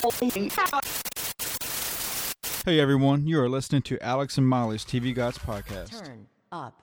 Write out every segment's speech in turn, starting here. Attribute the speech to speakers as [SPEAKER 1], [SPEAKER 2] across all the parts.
[SPEAKER 1] Hey everyone, you are listening to Alex and Molly's TV Gods podcast.
[SPEAKER 2] Turn up.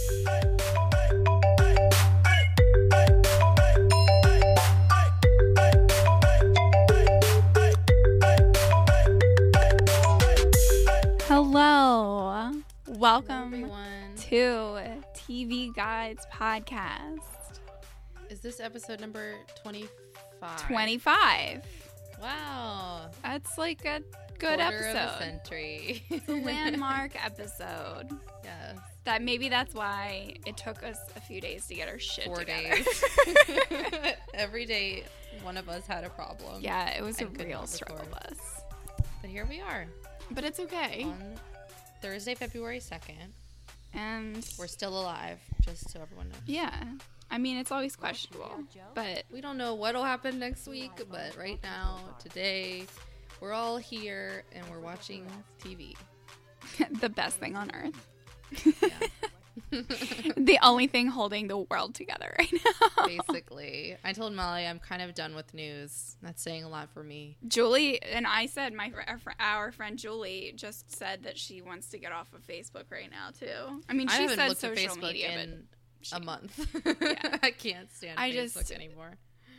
[SPEAKER 3] Hello. Welcome
[SPEAKER 4] everyone
[SPEAKER 3] to TV Guides Podcast.
[SPEAKER 4] Is this episode number 25?
[SPEAKER 3] 25.
[SPEAKER 4] Wow.
[SPEAKER 3] That's like a good
[SPEAKER 4] Quarter
[SPEAKER 3] episode.
[SPEAKER 4] of a century.
[SPEAKER 3] It's a landmark episode.
[SPEAKER 4] Yes.
[SPEAKER 3] Maybe that's why it took us a few days to get our shit
[SPEAKER 4] 4
[SPEAKER 3] together.
[SPEAKER 4] days. Every day, one of us had a problem.
[SPEAKER 3] Yeah, it was a
[SPEAKER 4] and could
[SPEAKER 3] real
[SPEAKER 4] not
[SPEAKER 3] struggle
[SPEAKER 4] record.
[SPEAKER 3] bus.
[SPEAKER 4] But here we are.
[SPEAKER 3] But it's okay.
[SPEAKER 4] On Thursday, February 2nd.
[SPEAKER 3] And
[SPEAKER 4] We're still alive, just so everyone knows.
[SPEAKER 3] yeah. I mean, it's always questionable. But
[SPEAKER 4] We don't know what'll happen next week, but right now, today, we're all here and we're watching TV.
[SPEAKER 3] the best thing on earth.
[SPEAKER 4] Yeah.
[SPEAKER 3] The only thing holding the world together right now.
[SPEAKER 4] Basically. I told Molly I'm kind of done with news. That's saying a lot for me.
[SPEAKER 3] Julie and I said our friend Julie just said that she wants to get off of Facebook right now too. I mean,
[SPEAKER 4] I
[SPEAKER 3] she
[SPEAKER 4] haven't
[SPEAKER 3] said
[SPEAKER 4] looked at
[SPEAKER 3] social
[SPEAKER 4] Facebook
[SPEAKER 3] media,
[SPEAKER 4] in
[SPEAKER 3] but
[SPEAKER 4] a month.
[SPEAKER 3] Yeah.
[SPEAKER 4] I can't stand
[SPEAKER 3] I
[SPEAKER 4] Facebook
[SPEAKER 3] just-
[SPEAKER 4] anymore.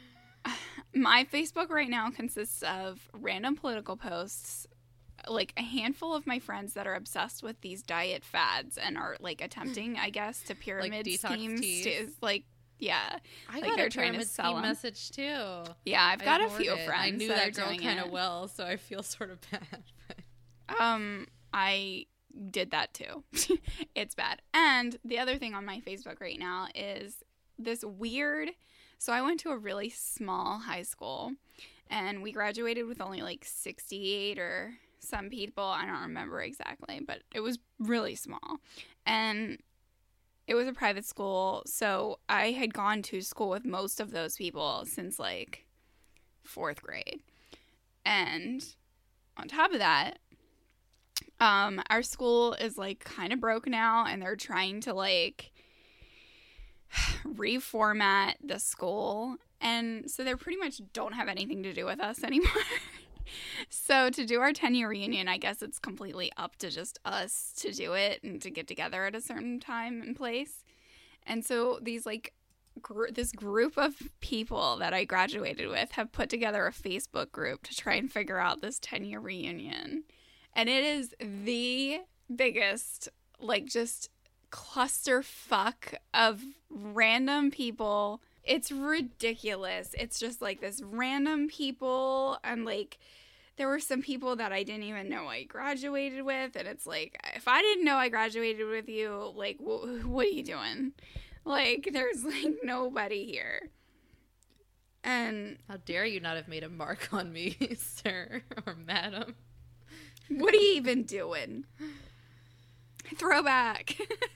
[SPEAKER 3] my Facebook right now consists of random political posts, like a handful of my friends that are obsessed with these diet fads and are like attempting, I guess, to pyramid
[SPEAKER 4] detox
[SPEAKER 3] schemes
[SPEAKER 4] teas.
[SPEAKER 3] to
[SPEAKER 4] I
[SPEAKER 3] like
[SPEAKER 4] got
[SPEAKER 3] they're
[SPEAKER 4] a
[SPEAKER 3] trying to
[SPEAKER 4] pyramid
[SPEAKER 3] sell
[SPEAKER 4] scheme
[SPEAKER 3] 'em.
[SPEAKER 4] message too.
[SPEAKER 3] Yeah, I've got
[SPEAKER 4] I
[SPEAKER 3] a few
[SPEAKER 4] ignored it.
[SPEAKER 3] friends.
[SPEAKER 4] I knew
[SPEAKER 3] that,
[SPEAKER 4] that
[SPEAKER 3] are
[SPEAKER 4] girl
[SPEAKER 3] doing
[SPEAKER 4] kind
[SPEAKER 3] it.
[SPEAKER 4] of well, so I feel sort of bad. But
[SPEAKER 3] I did that too. It's bad. And the other thing on my Facebook right now is this weird. So I went to a really small high school and we graduated with only like 68 or some people. I don't remember exactly, but it was really small. And it was a private school. So I had gone to school with most of those people since like 4th grade. And on top of that, our school is like kind of broke now and they're trying to like reformat the school, and so they pretty much don't have anything to do with us anymore. So to do our 10-year reunion, I guess it's completely up to just us to do it and to get together at a certain time and place. And so these like this group of people that I graduated with have put together a Facebook group to try and figure out this 10-year reunion. And it is the biggest, like, just clusterfuck of random people. It's ridiculous. It's just, like, this random people. And, like, there were some people that I didn't even know I graduated with. And it's like, if I didn't know I graduated with you, like, what are you doing? Like, there's, like, nobody here. And
[SPEAKER 4] how dare you not have made a mark on me, sir or madam?
[SPEAKER 3] what are you even doing? Throwback.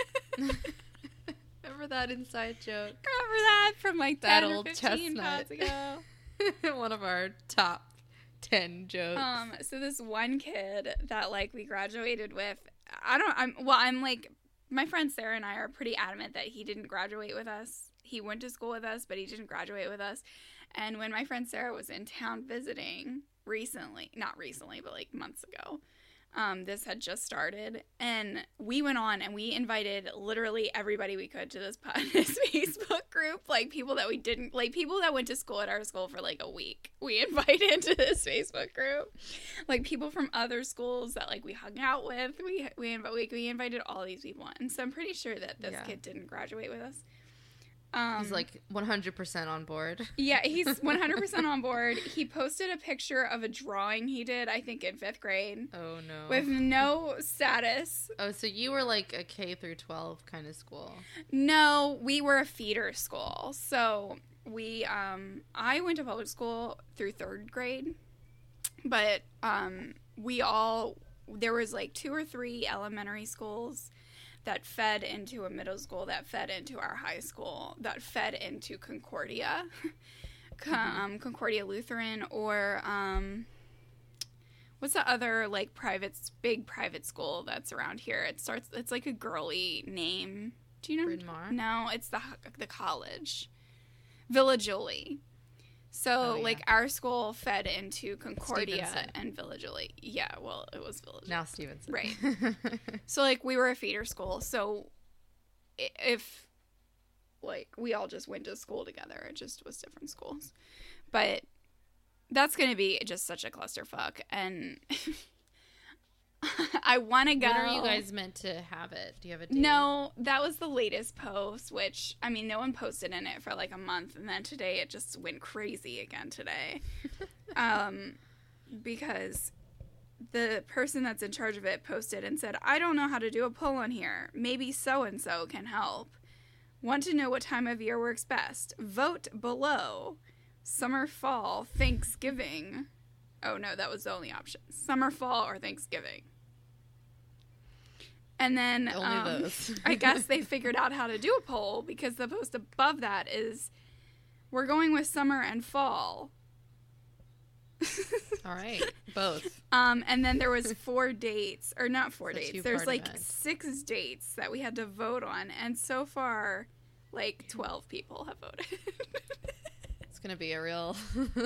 [SPEAKER 4] Remember that inside joke?
[SPEAKER 3] Remember that from like
[SPEAKER 4] That
[SPEAKER 3] 10 or
[SPEAKER 4] old
[SPEAKER 3] 15
[SPEAKER 4] chestnut.
[SPEAKER 3] pods ago?
[SPEAKER 4] One of our top 10 jokes.
[SPEAKER 3] So this one kid that like we graduated with, I'm like, my friend Sarah and I are pretty adamant that he didn't graduate with us. He went to school with us, but he didn't graduate with us. And when my friend Sarah was in town visiting not recently, but like months ago, this had just started, and we went on and we invited literally everybody we could to this Facebook group, like people that we didn't, like people that went to school at our school for like a week. We invited to this Facebook group, like people from other schools that like we hung out with. We invited all these people, and so I'm pretty sure that this kid didn't graduate with us.
[SPEAKER 4] He's like 100% on board.
[SPEAKER 3] Yeah, he's 100% on board. He posted a picture of a drawing he did, I think, in 5th grade.
[SPEAKER 4] Oh, no.
[SPEAKER 3] With no status.
[SPEAKER 4] Oh, so you were like a K through 12 kind of school.
[SPEAKER 3] No, we were a feeder school. So we, I went to public school through 3rd grade. But there was like 2 or 3 elementary schools that fed into a middle school, that fed into our high school, that fed into Concordia, Concordia Lutheran, or what's the other like big private school that's around here? It's like a girly name. Do you know?
[SPEAKER 4] Bryn Mawr?
[SPEAKER 3] No, it's the college, Villa Jolie. So,
[SPEAKER 4] Oh, yeah.
[SPEAKER 3] like, our school fed into Concordia
[SPEAKER 4] Stevenson.
[SPEAKER 3] and Village Elite. Yeah, well, it was Village
[SPEAKER 4] Now Stevenson.
[SPEAKER 3] Right. So, like, we were a feeder school. So, if, like, we all just went to school together, it just was different schools. But that's going to be just such a clusterfuck. And I want to go.
[SPEAKER 4] When are you guys meant to have it? Do you have a date?
[SPEAKER 3] No, that was the latest post, which, I mean, no one posted in it for like a month, and then today it just went crazy again today. Because the person that's in charge of it posted and said, I don't know how to do a poll on here. Maybe so-and-so can help. Want to know what time of year works best? Vote below. Summer, fall, Thanksgiving. Oh, no, that was the only option. Summer, fall, or Thanksgiving. And then
[SPEAKER 4] Only those.
[SPEAKER 3] I guess they figured out how to do a poll because the post above that is, we're going with summer and fall.
[SPEAKER 4] All right. Both.
[SPEAKER 3] And then there was 4 dates, or not 4
[SPEAKER 4] It's a
[SPEAKER 3] dates. There's
[SPEAKER 4] two-part
[SPEAKER 3] like
[SPEAKER 4] event.
[SPEAKER 3] 6 dates that we had to vote on. And so far, like 12 people have voted.
[SPEAKER 4] It's going to be a real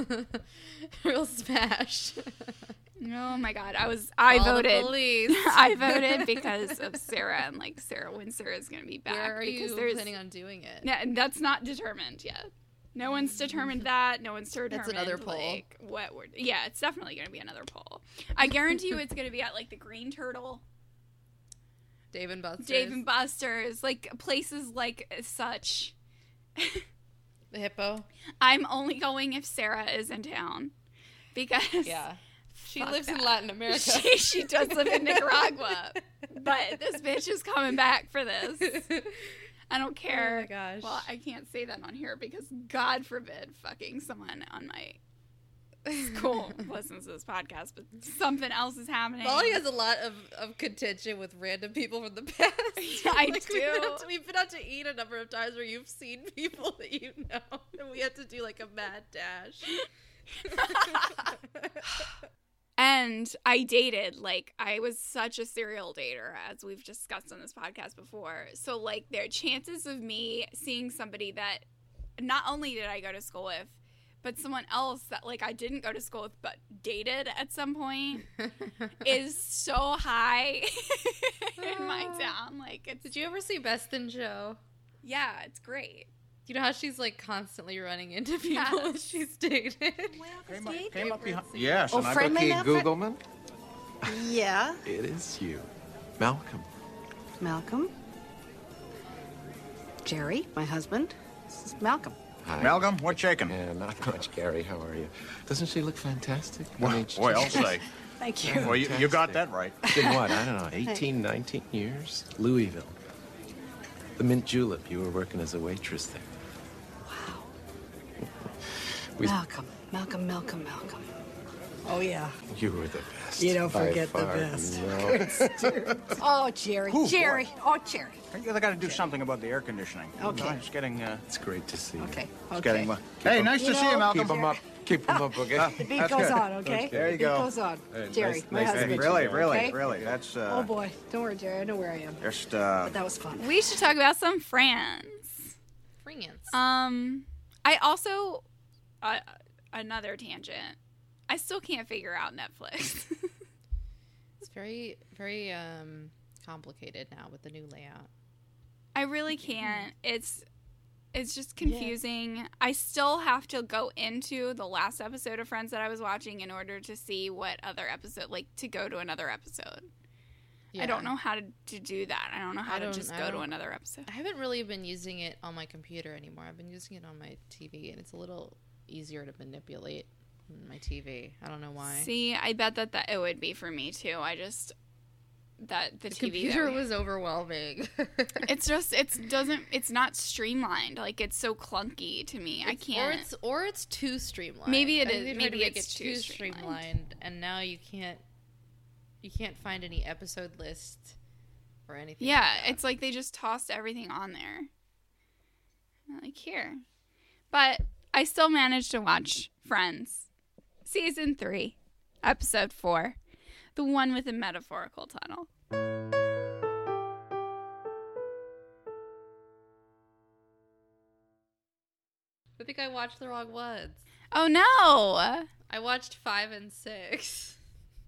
[SPEAKER 4] smash.
[SPEAKER 3] Oh my God. I
[SPEAKER 4] Call the
[SPEAKER 3] voted.
[SPEAKER 4] police.
[SPEAKER 3] I voted because of Sarah and like when Sarah's going to be back.
[SPEAKER 4] Where are
[SPEAKER 3] because
[SPEAKER 4] you
[SPEAKER 3] there's,
[SPEAKER 4] planning on doing it?
[SPEAKER 3] Yeah, that's not determined yet. No one's determined that. No one's determined.
[SPEAKER 4] another poll.
[SPEAKER 3] Like, what we're. Yeah, it's definitely going to be another poll. I guarantee you, it's going to be at like the Green Turtle,
[SPEAKER 4] Dave and Buster's.
[SPEAKER 3] Dave and Buster's, like places like such.
[SPEAKER 4] The Hippo.
[SPEAKER 3] I'm only going if Sarah is in town, because
[SPEAKER 4] Yeah. She
[SPEAKER 3] Fuck
[SPEAKER 4] lives in
[SPEAKER 3] that.
[SPEAKER 4] Latin America.
[SPEAKER 3] she does live in Nicaragua, but this bitch is coming back for this. I don't care.
[SPEAKER 4] Oh my gosh.
[SPEAKER 3] Well, I can't say that on here because God forbid fucking someone on my school listens to this podcast, but something else is happening.
[SPEAKER 4] Molly has a lot of contention with random people from the past.
[SPEAKER 3] I do.
[SPEAKER 4] We've been out to eat a number of times where you've seen people that you know, and we had to do like a mad dash.
[SPEAKER 3] And I dated, like, I was such a serial dater, as we've discussed on this podcast before. So, like, there are chances of me seeing somebody that not only did I go to school with, but someone else that, like, I didn't go to school with but dated at some point is so high in my town. Like, it's,
[SPEAKER 4] Did you ever see Best in Show?
[SPEAKER 3] yeah, it's great.
[SPEAKER 4] You know how she's like constantly running into people that she's dated?
[SPEAKER 1] Came up behind. Yes,
[SPEAKER 2] Oh,
[SPEAKER 1] and I
[SPEAKER 2] friendly
[SPEAKER 5] Okay,
[SPEAKER 2] enough?
[SPEAKER 5] Googleman,
[SPEAKER 2] Yeah,
[SPEAKER 5] it is you. Malcolm.
[SPEAKER 2] Malcolm. Jerry, my husband. This is Malcolm.
[SPEAKER 5] Hi.
[SPEAKER 1] Malcolm, what's shaking?
[SPEAKER 5] Yeah, not much, Gary. How are you? Doesn't she look fantastic?
[SPEAKER 1] Well, boy, I'll say.
[SPEAKER 2] Thank you.
[SPEAKER 1] Well, you got that right.
[SPEAKER 5] Been what? I don't know, 18, 19 years? Louisville. The Mint Julep. You were working as a waitress there.
[SPEAKER 2] Wow.
[SPEAKER 5] We-
[SPEAKER 2] Malcolm. Oh, yeah.
[SPEAKER 5] You were the best.
[SPEAKER 2] You don't
[SPEAKER 5] by
[SPEAKER 2] forget the
[SPEAKER 5] far.
[SPEAKER 2] best.
[SPEAKER 5] No.
[SPEAKER 2] Oh, Jerry.
[SPEAKER 1] Who?
[SPEAKER 2] Jerry. Oh, Jerry.
[SPEAKER 1] I got to do something about the air conditioning.
[SPEAKER 2] Okay.
[SPEAKER 1] It's getting.
[SPEAKER 5] It's great to see you.
[SPEAKER 2] Okay.
[SPEAKER 1] It's
[SPEAKER 2] Okay.
[SPEAKER 1] getting. Hey, nice to see you, Malcolm.
[SPEAKER 5] Keep them up. Keep them up, okay?
[SPEAKER 2] The beat
[SPEAKER 1] That's
[SPEAKER 2] goes
[SPEAKER 1] good.
[SPEAKER 2] on, okay?
[SPEAKER 1] There you
[SPEAKER 2] The
[SPEAKER 1] go.
[SPEAKER 2] beat goes on.
[SPEAKER 5] Hey,
[SPEAKER 2] Jerry,
[SPEAKER 5] nice-
[SPEAKER 2] my
[SPEAKER 5] nice to
[SPEAKER 2] husband.
[SPEAKER 5] meet you.
[SPEAKER 1] Really,
[SPEAKER 2] Okay?
[SPEAKER 1] really. That's.
[SPEAKER 2] Oh, boy. Don't worry, Jerry. I know where I am.
[SPEAKER 1] Just.
[SPEAKER 2] But that was fun.
[SPEAKER 3] We should talk about some friends.
[SPEAKER 4] France.
[SPEAKER 3] I also, another tangent. I still can't figure out Netflix.
[SPEAKER 4] It's very, very complicated now with the new layout.
[SPEAKER 3] I really can't. It's just confusing. I still have to go into the last episode of Friends that I was watching in order to see what other episode, like to go to another episode.
[SPEAKER 4] Yeah.
[SPEAKER 3] I don't know how to do that. I don't know how
[SPEAKER 4] I
[SPEAKER 3] to
[SPEAKER 4] don't-
[SPEAKER 3] just
[SPEAKER 4] I
[SPEAKER 3] go to
[SPEAKER 4] don't-
[SPEAKER 3] another episode.
[SPEAKER 4] I haven't really been using it on my computer anymore. I've been using it on my TV, and it's a little easier to manipulate than my TV. I don't know why.
[SPEAKER 3] See, I bet that it would be for me too. I just that the
[SPEAKER 4] the
[SPEAKER 3] TV
[SPEAKER 4] computer
[SPEAKER 3] that we-
[SPEAKER 4] was overwhelming.
[SPEAKER 3] it's not streamlined. Like it's so clunky to me. I can't.
[SPEAKER 4] Or it's too streamlined.
[SPEAKER 3] Maybe it
[SPEAKER 4] I think
[SPEAKER 3] is-
[SPEAKER 4] they tried
[SPEAKER 3] maybe
[SPEAKER 4] to make
[SPEAKER 3] it's
[SPEAKER 4] it
[SPEAKER 3] too
[SPEAKER 4] too
[SPEAKER 3] streamlined.
[SPEAKER 4] streamlined, and now you can't find any episode list or anything.
[SPEAKER 3] Yeah,
[SPEAKER 4] like that.
[SPEAKER 3] it's like they just tossed everything on there. Like here. But I still managed to watch Friends. Season 3, Episode 4. The one with the metaphorical tunnel.
[SPEAKER 4] I think I watched the wrong ones.
[SPEAKER 3] Oh no.
[SPEAKER 4] I watched 5 and 6.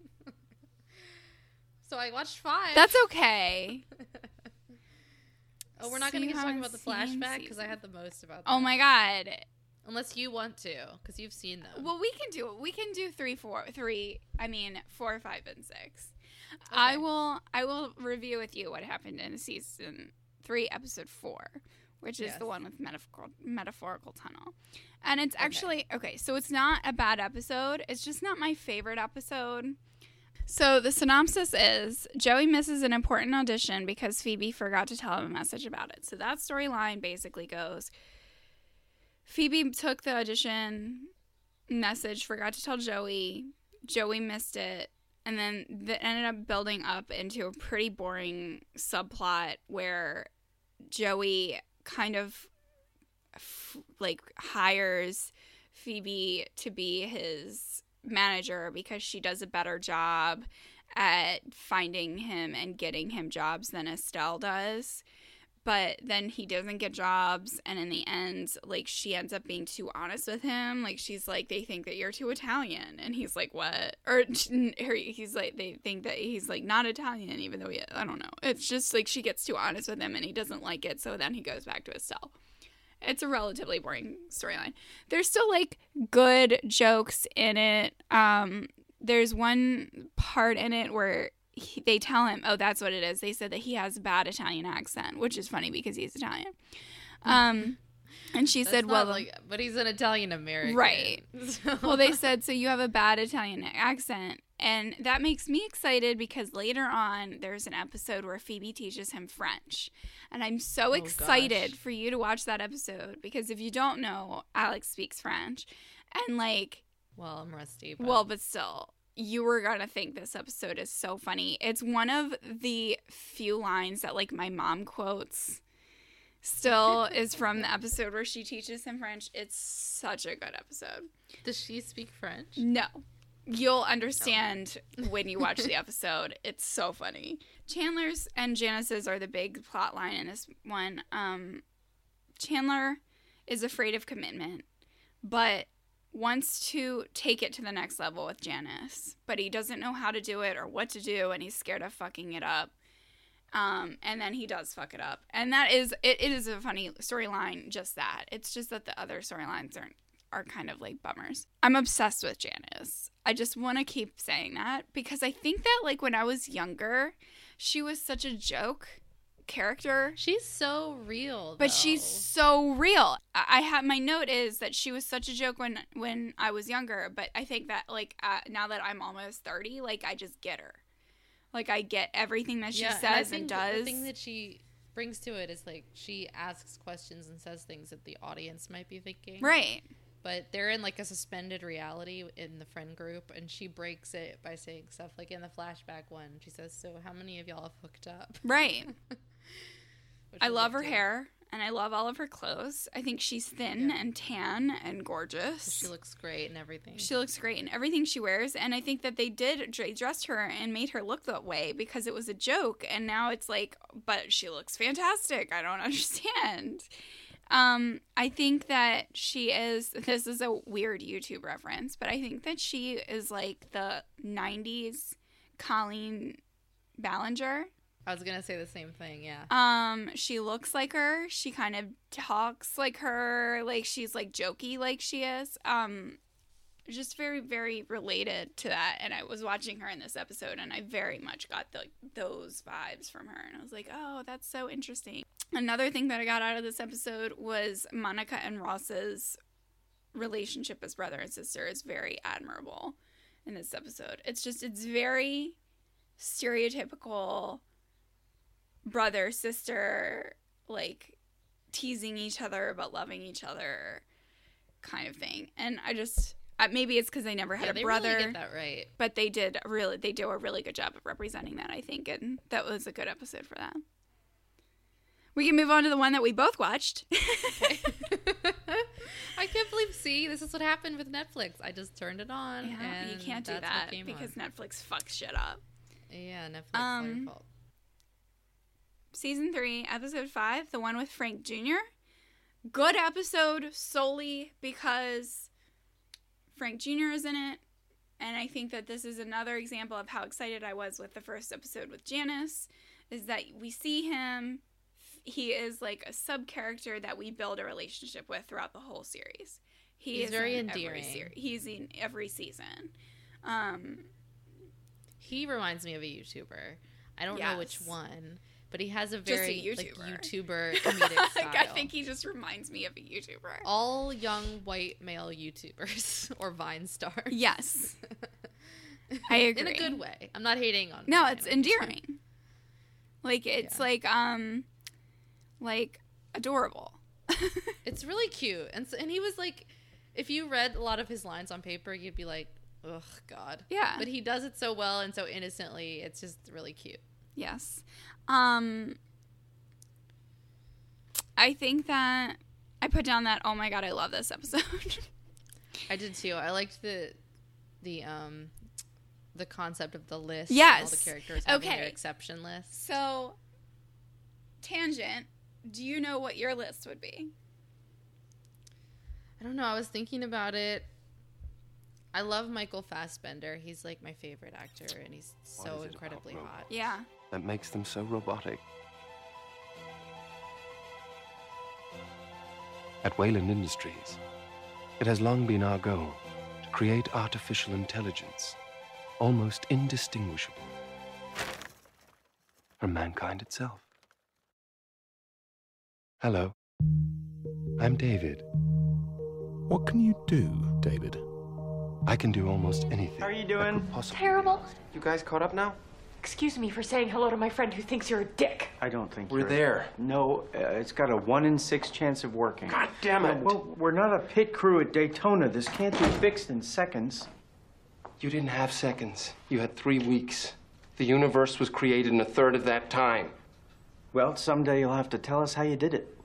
[SPEAKER 4] So I watched 5.
[SPEAKER 3] That's okay.
[SPEAKER 4] Oh, we're not
[SPEAKER 3] So
[SPEAKER 4] going to
[SPEAKER 3] you
[SPEAKER 4] get to talk
[SPEAKER 3] haven't
[SPEAKER 4] about the
[SPEAKER 3] seen
[SPEAKER 4] flashback because I
[SPEAKER 3] season-
[SPEAKER 4] had the most about that.
[SPEAKER 3] Oh my god.
[SPEAKER 4] Unless you want to, because you've seen them.
[SPEAKER 3] Well, we can do it. We can do 4, 5, and 6. I will review with you what happened in season 3, episode 4, which is
[SPEAKER 4] Yes.
[SPEAKER 3] the one with metaphorical tunnel. And it's actually okay. So it's not a bad episode. It's just not my favorite episode. So the synopsis is Joey misses an important audition because Phoebe forgot to tell him a message about it. So that storyline basically goes, Phoebe took the audition message, forgot to tell Joey. Joey missed it. And then that ended up building up into a pretty boring subplot where Joey kind of hires Phoebe to be his manager because she does a better job at finding him and getting him jobs than Estelle does. But then he doesn't get jobs, and in the end, she ends up being too honest with him. She's like, they think that you're too Italian, and he's like, what? Or he's like, they think that he's not Italian, even though I don't know. It's just she gets too honest with him, and he doesn't like it, so then he goes back to Estelle. It's a relatively boring storyline. There's still good jokes in it. There's one part in it where they tell him, oh, that's what it is. They said that he has a bad Italian accent, which is funny because he's Italian. And she said, well,
[SPEAKER 4] but he's an Italian American.
[SPEAKER 3] Right.
[SPEAKER 4] So.
[SPEAKER 3] Well, they said, so you have a bad Italian accent. And that makes me excited because later on, there's an episode where Phoebe teaches him French. And I'm so excited for you to watch that episode because if you don't know, Alex speaks French. And
[SPEAKER 4] well, I'm rusty.
[SPEAKER 3] But still, you were going to think this episode is so funny. It's one of the few lines that my mom quotes still is from the episode where she teaches him French. It's such a good episode.
[SPEAKER 4] Does she speak French?
[SPEAKER 3] No. You'll understand when you watch the episode. It's so funny. Chandler's and Janice's are the big plot line in this one. Chandler is afraid of commitment, but wants to take it to the next level with Janice. But he doesn't know how to do it or what to do, and he's scared of fucking it up. And then he does fuck it up. And that is, it is a funny storyline, just that. It's just that the other storylines are kind of bummers. I'm obsessed with Janice. I just want to keep saying that because I think that when I was younger, she was such a joke character.
[SPEAKER 4] She's so real,
[SPEAKER 3] but she's so real. I have my note is that she was such a joke when I was younger, but I think that now that I'm almost 30, I just get her. I get everything that she says and does.
[SPEAKER 4] The thing that she brings to it is she asks questions and says things that the audience might be thinking.
[SPEAKER 3] Right.
[SPEAKER 4] But they're in a suspended reality in the friend group, and she breaks it by saying stuff in the flashback one. She says, "So how many of y'all have hooked up?"
[SPEAKER 3] Right. I love her hair, and I love all of her clothes. I think she's thin and tan and gorgeous.
[SPEAKER 4] She looks great and everything.
[SPEAKER 3] She looks great in everything she wears, and I think that they did dress her and made her look that way because it was a joke, and now it's but she looks fantastic. I don't understand. I think that she is, this is a weird YouTube reference, but I think that she is the 90s Colleen Ballinger.
[SPEAKER 4] I was gonna say the same thing, yeah.
[SPEAKER 3] She looks like her. She kind of talks like her. She's jokey like she is. Just very, very related to that. And I was watching her in this episode, and I very much got those vibes from her. And I was like, oh, that's so interesting. Another thing that I got out of this episode was Monica and Ross's relationship as brother and sister is very admirable in this episode. It's very stereotypical brother, sister, teasing each other but loving each other kind of thing. And I just... maybe it's because I never had a brother.
[SPEAKER 4] Really get that right.
[SPEAKER 3] But they do a really good job of representing that, I think, and that was a good episode for that. We can move on to the one that we both watched.
[SPEAKER 4] Okay. I can't believe, this is what happened with Netflix. I just turned it on.
[SPEAKER 3] Yeah,
[SPEAKER 4] and
[SPEAKER 3] you can't do that because Netflix fucks shit up.
[SPEAKER 4] Yeah, Netflix is their fault.
[SPEAKER 3] Season 3, episode 5, the one with Frank Jr. Good episode solely because Frank Jr. is in it. And I think that this is another example of how excited I was with the first episode with Janice, is that we see him. He is like a sub-character that we build a relationship with throughout the whole series.
[SPEAKER 4] He's very endearing.
[SPEAKER 3] He's in every season.
[SPEAKER 4] He reminds me of a YouTuber. I don't know which one, but he has a
[SPEAKER 3] Just a
[SPEAKER 4] very
[SPEAKER 3] YouTuber.
[SPEAKER 4] YouTuber comedic style.
[SPEAKER 3] I think he just reminds me of a YouTuber.
[SPEAKER 4] All young white male YouTubers or Vine stars.
[SPEAKER 3] Yes. I agree.
[SPEAKER 4] In a good way. I'm not hating on
[SPEAKER 3] No,
[SPEAKER 4] Vine.
[SPEAKER 3] it's endearing. Like, it's like adorable.
[SPEAKER 4] It's really cute. And he was like, if you read a lot of his lines on paper, you'd be like, ugh, God.
[SPEAKER 3] Yeah.
[SPEAKER 4] But he does it so well and so innocently. It's just really cute.
[SPEAKER 3] Yes. I think that I put down that, oh my God, I love this episode.
[SPEAKER 4] I did too. I liked the concept of the list.
[SPEAKER 3] Yes.
[SPEAKER 4] All the characters having their exception list.
[SPEAKER 3] So, tangent, do you know what your list would be?
[SPEAKER 4] I don't know. I was thinking about it. I love Michael Fassbender. He's like my favorite actor, and he's so incredibly hot.
[SPEAKER 3] Yeah.
[SPEAKER 5] That makes them so robotic. At Wayland Industries, it has long been our goal to create artificial intelligence almost indistinguishable from mankind itself. Hello, I'm David.
[SPEAKER 6] What can you do, David?
[SPEAKER 5] I can do almost anything.
[SPEAKER 7] How are you doing?
[SPEAKER 8] Terrible.
[SPEAKER 7] You guys caught up now?
[SPEAKER 8] Excuse me for saying hello to my friend who thinks you're a dick.
[SPEAKER 7] I don't think
[SPEAKER 5] We're
[SPEAKER 7] you're...
[SPEAKER 5] there.
[SPEAKER 7] No, it's got a 1 in 6 chance of working.
[SPEAKER 5] God damn it!
[SPEAKER 7] Well, we're not a pit crew at Daytona. This can't be fixed in seconds.
[SPEAKER 5] You didn't have seconds. You had 3 weeks. The universe was created in a third of that time.
[SPEAKER 7] Well, someday you'll have to tell us how you did it.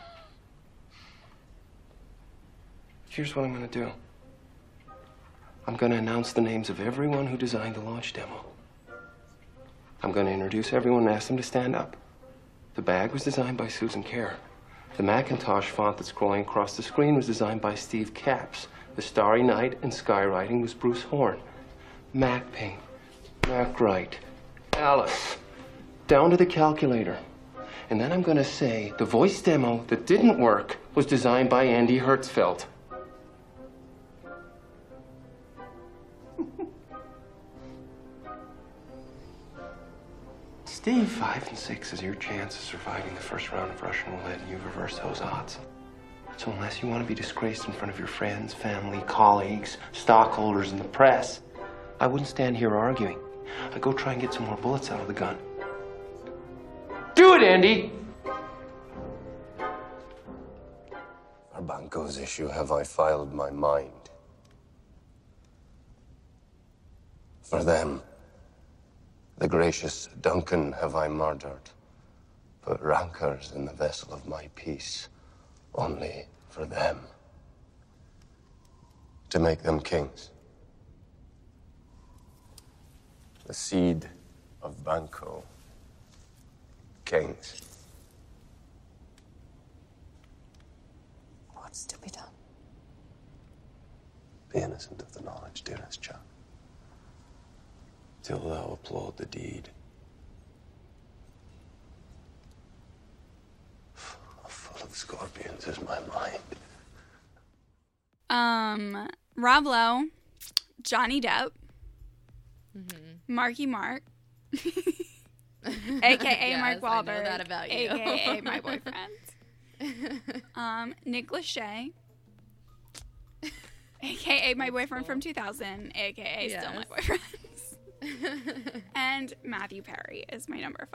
[SPEAKER 5] Here's what I'm gonna do. I'm gonna announce the names of everyone who designed the launch demo. I'm gonna introduce everyone and ask them to stand up. The bag was designed by Susan Kerr. The Macintosh font that's scrolling across the screen was designed by Steve Capps. The Starry Night and skywriting was Bruce Horn. Mac paint, Mac Wright, Alice, down to the calculator. And then I'm gonna say the voice demo that didn't work was designed by Andy Hertzfeld.
[SPEAKER 7] Steve,
[SPEAKER 5] 5 and 6 is your chance of surviving the first round of Russian roulette, and you've reversed those odds. So unless you want to be disgraced in front of your friends, family, colleagues, stockholders, and the press, I wouldn't stand here arguing. I'd go try and get some more bullets out of the gun. Do it, Andy!
[SPEAKER 9] For Banco's issue have I filed my mind. For them, the gracious Duncan have I murdered, put rancors in the vessel of my peace, only for them. To make them kings. The seed of Banco, kings.
[SPEAKER 8] What's to be done?
[SPEAKER 9] Be innocent of the knowledge, dearest child, till thou applaud the deed. Full of scorpions is my mind.
[SPEAKER 3] Rob Lowe, Johnny Depp, Marky Mark, aka
[SPEAKER 4] Yes,
[SPEAKER 3] Mark Wahlberg,
[SPEAKER 4] I know that about you.
[SPEAKER 3] aka my boyfriend, Nick Lachey, aka my boyfriend from 2000, aka still my boyfriend. And Matthew Perry is my number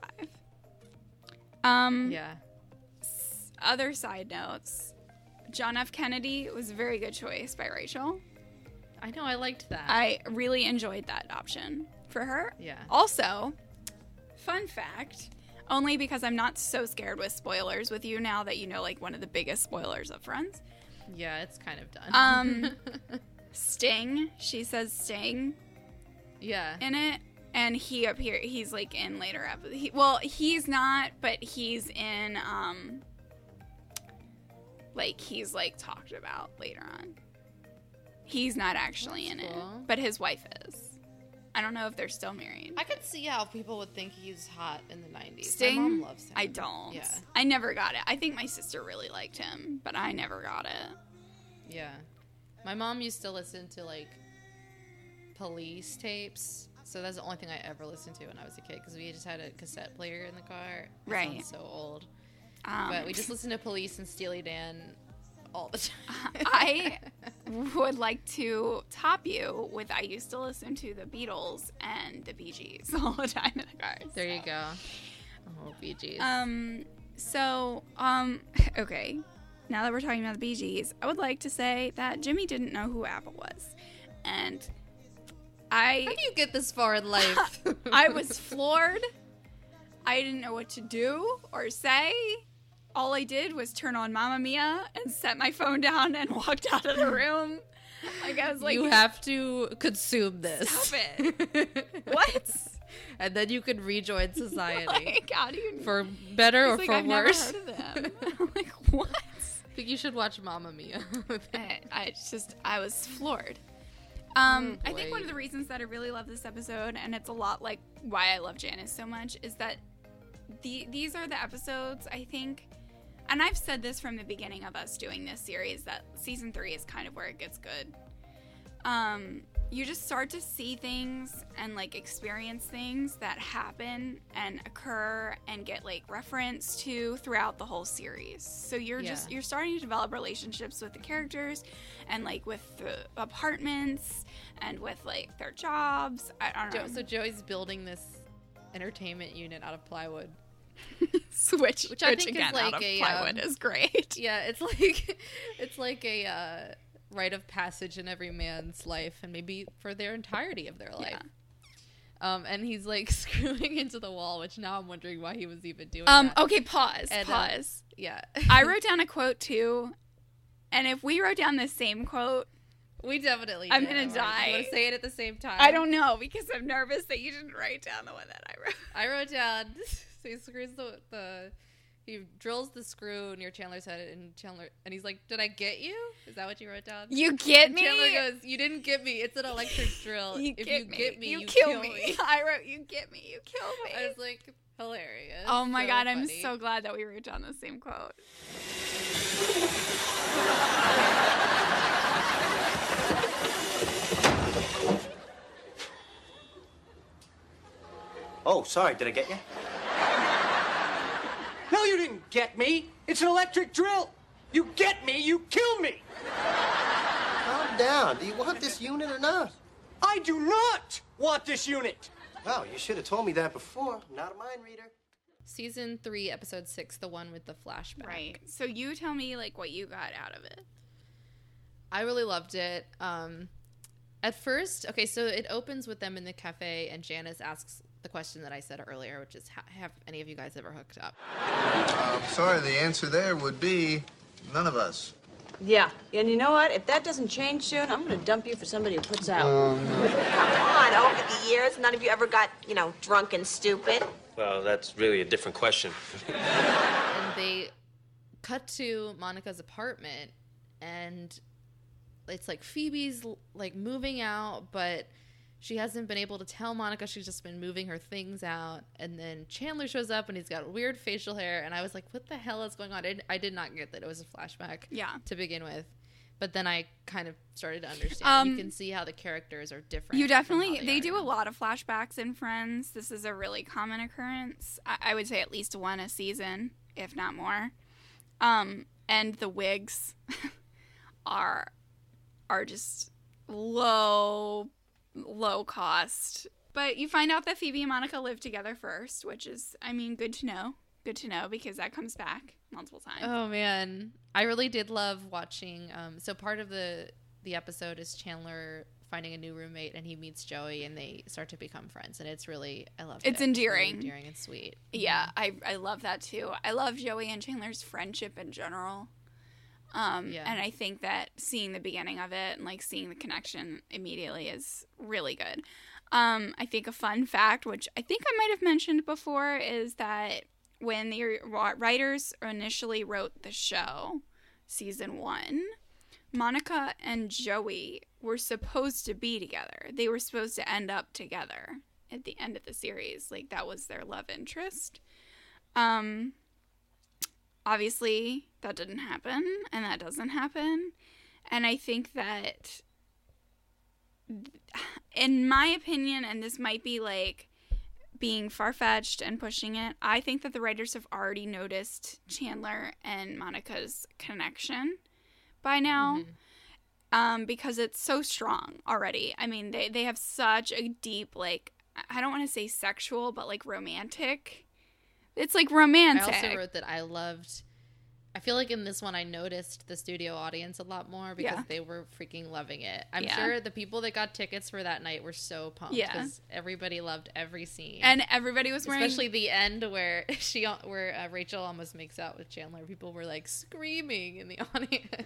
[SPEAKER 3] 5.
[SPEAKER 4] Yeah.
[SPEAKER 3] Other side notes. John F. Kennedy was a very good choice by Rachel.
[SPEAKER 4] I know, I liked that.
[SPEAKER 3] I really enjoyed that option for her.
[SPEAKER 4] Yeah.
[SPEAKER 3] Also, fun fact, only because I'm not so scared with spoilers with you now that you know like one of the biggest spoilers of Friends.
[SPEAKER 4] Yeah, it's kind of done.
[SPEAKER 3] Sting, she says Sting.
[SPEAKER 4] Yeah.
[SPEAKER 3] In it, and he's like in later episodes. He's not, but he's in he's like talked about later on. He's not actually in it,
[SPEAKER 4] cool.
[SPEAKER 3] but his wife is. I don't know if they're still married.
[SPEAKER 4] I could see how people would think he's hot in the 90s.
[SPEAKER 3] Sting?
[SPEAKER 4] My mom loves him.
[SPEAKER 3] I don't.
[SPEAKER 4] Yeah.
[SPEAKER 3] I never got it. I think my sister really liked him, but I never got it.
[SPEAKER 4] Yeah. My mom used to listen to, like, police tapes. So that's the only thing I ever listened to when I was a kid, because we just had a cassette player in the car. That
[SPEAKER 3] Right.
[SPEAKER 4] sounds so old. But we just listened to Police and Steely Dan all the time.
[SPEAKER 3] I would like to top you with I used to listen to the Beatles and the Bee Gees all the time in the car.
[SPEAKER 4] There you go. Oh, Bee Gees.
[SPEAKER 3] Okay. Now that we're talking about the Bee Gees, I would like to say that Jimmy didn't know who Apple was. And
[SPEAKER 4] How do you get this far in life?
[SPEAKER 3] I was floored. I didn't know what to do or say. All I did was turn on Mamma Mia and set my phone down and walked out of the room. Like, I was like,
[SPEAKER 4] you have to consume this.
[SPEAKER 3] Stop it. What?
[SPEAKER 4] And then you can rejoin society.
[SPEAKER 3] Like, how do you...
[SPEAKER 4] For better or
[SPEAKER 3] He's
[SPEAKER 4] for
[SPEAKER 3] like, I've
[SPEAKER 4] worse.
[SPEAKER 3] never heard of them. I'm like, what?
[SPEAKER 4] I think you should watch Mamma Mia.
[SPEAKER 3] I was floored. I think
[SPEAKER 4] boy.
[SPEAKER 3] one of the reasons that I really love this episode, and it's a lot like why I love Janice so much, is that these are the episodes, I think, and I've said this from the beginning of us doing this series, that season 3 is kind of where it gets good. You just start to see things and like experience things that happen and occur and get like referenced to throughout the whole series. So you're starting to develop relationships with the characters and like with the apartments and with like their jobs. I don't know.
[SPEAKER 4] So Joey's building this entertainment unit out of plywood.
[SPEAKER 3] Which
[SPEAKER 4] I think
[SPEAKER 3] again,
[SPEAKER 4] is like
[SPEAKER 3] out of
[SPEAKER 4] a
[SPEAKER 3] plywood is great.
[SPEAKER 4] Yeah, it's like a rite of passage in every man's life, and maybe for their entirety of their life. Yeah. And he's like screwing into the wall, which now I'm wondering why he was even doing that.
[SPEAKER 3] Okay, pause.
[SPEAKER 4] Yeah.
[SPEAKER 3] I wrote down a quote too, and if we wrote down the same quote,
[SPEAKER 4] we definitely
[SPEAKER 3] I'm
[SPEAKER 4] did.
[SPEAKER 3] gonna die.
[SPEAKER 4] You want to say it at the same time?
[SPEAKER 3] I don't know, because I'm nervous that you didn't write down the one that I wrote.
[SPEAKER 4] I wrote down, so he screws he drills the screw near Chandler's head, and he's like, "Did I get you?" Is that what you wrote down?
[SPEAKER 3] You get me?
[SPEAKER 4] Chandler goes, "You didn't get me. It's an electric drill.
[SPEAKER 3] If you
[SPEAKER 4] get me, you
[SPEAKER 3] kill me." I wrote, "You get me, you kill me."
[SPEAKER 4] I was like, hilarious.
[SPEAKER 3] Oh my god,
[SPEAKER 4] funny.
[SPEAKER 3] I'm so glad that we wrote down the same quote.
[SPEAKER 7] Oh, sorry. Did I get you? No, you didn't get me. It's an electric drill. You get me, you kill me.
[SPEAKER 10] Calm down. Do you want this unit or not?
[SPEAKER 7] I do not want this unit.
[SPEAKER 10] Well, you should have told me that before. Not a mind reader.
[SPEAKER 4] Season 3, episode 6, the one with the flashback.
[SPEAKER 3] Right. So you tell me like what you got out of it.
[SPEAKER 4] I really loved it. At first, okay, so it opens with them in the cafe, and Janice asks the question that I said earlier, which is, have any of you guys ever hooked up?
[SPEAKER 11] Sorry, the answer there would be none of us.
[SPEAKER 12] Yeah, and you know what? If that doesn't change soon, I'm going to dump you for somebody who puts out. Come on, over the years, none of you ever got, drunk and stupid.
[SPEAKER 5] Well, that's really a different question.
[SPEAKER 4] And they cut to Monica's apartment, and it's like Phoebe's like moving out, but she hasn't been able to tell Monica. She's just been moving her things out. And then Chandler shows up, and he's got weird facial hair. And I was like, what the hell is going on? I did not get that it was a flashback to begin with. But then I kind of started to understand. You can see how the characters are different.
[SPEAKER 3] You definitely, they do a lot of flashbacks in Friends. This is a really common occurrence. I would say at least one a season, if not more. And the wigs are just low cost. But you find out that Phoebe and Monica live together first, which is, good to know. Good to know, because that comes back multiple times.
[SPEAKER 4] Oh, man. I really did love watching. So part of the episode is Chandler finding a new roommate, and he meets Joey, and they start to become friends. And it's really, I love it.
[SPEAKER 3] It's endearing.
[SPEAKER 4] Really endearing and sweet.
[SPEAKER 3] Yeah, I love that, too. I love Joey and Chandler's friendship in general. And I think that seeing the beginning of it and like seeing the connection immediately is really good. I think a fun fact, which I think I might have mentioned before, is that when the writers initially wrote the show, season 1, Monica and Joey were supposed to be together. They were supposed to end up together at the end of the series. Like, that was their love interest. Obviously, that didn't happen, and that doesn't happen. And I think that, in my opinion, and this might be, like, being far-fetched and pushing it, I think that the writers have already noticed Chandler and Monica's connection by now, because it's so strong already. I mean, they have such a deep, like, I don't want to say sexual, but, like, romantic. It's, like, romantic.
[SPEAKER 4] I also wrote that I feel like in this one I noticed the studio audience a lot more because they were freaking loving it. I'm sure the people that got tickets for that night were so pumped because everybody loved every scene.
[SPEAKER 3] And everybody was wearing...
[SPEAKER 4] Especially the end where Rachel almost makes out with Chandler. People were, like, screaming in the audience.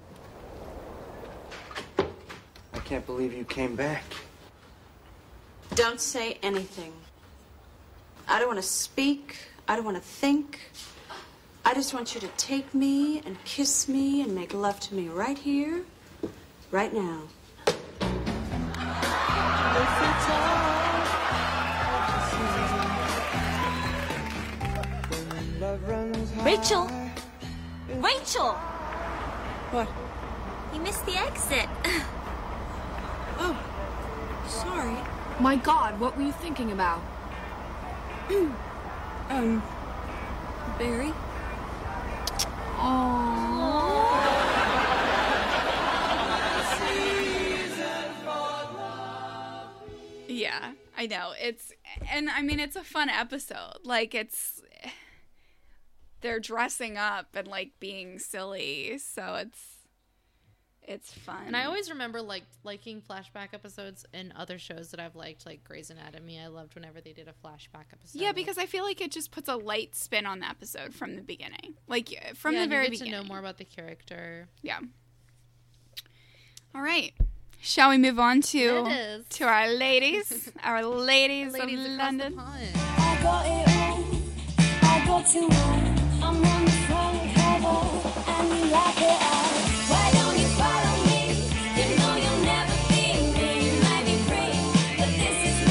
[SPEAKER 13] I can't believe you came back.
[SPEAKER 12] Don't say anything. I don't want to speak. I don't want to think. I just want you to take me and kiss me and make love to me right here, right now.
[SPEAKER 14] Rachel! Rachel!
[SPEAKER 12] What?
[SPEAKER 14] You missed the exit.
[SPEAKER 12] Oh, sorry.
[SPEAKER 2] My God, what were you thinking about?
[SPEAKER 12] Barry?
[SPEAKER 3] Yeah, I know. It's a fun episode. Like, they're dressing up and, like, being silly, so it's fun.
[SPEAKER 4] And I always remember, like, liking flashback episodes in other shows that I've liked, like Grey's Anatomy. I loved whenever they did a flashback episode.
[SPEAKER 3] Yeah, because I feel like it just puts a light spin on the episode from the beginning. Like, from the very beginning.
[SPEAKER 4] To know more about the character.
[SPEAKER 3] Yeah. All right. Shall we move on to our ladies? Our ladies of London.
[SPEAKER 15] I got it all. I got to know. I'm on the front cover and you like it all. Why don't you follow me? You know you'll never be me. You might be free, but this is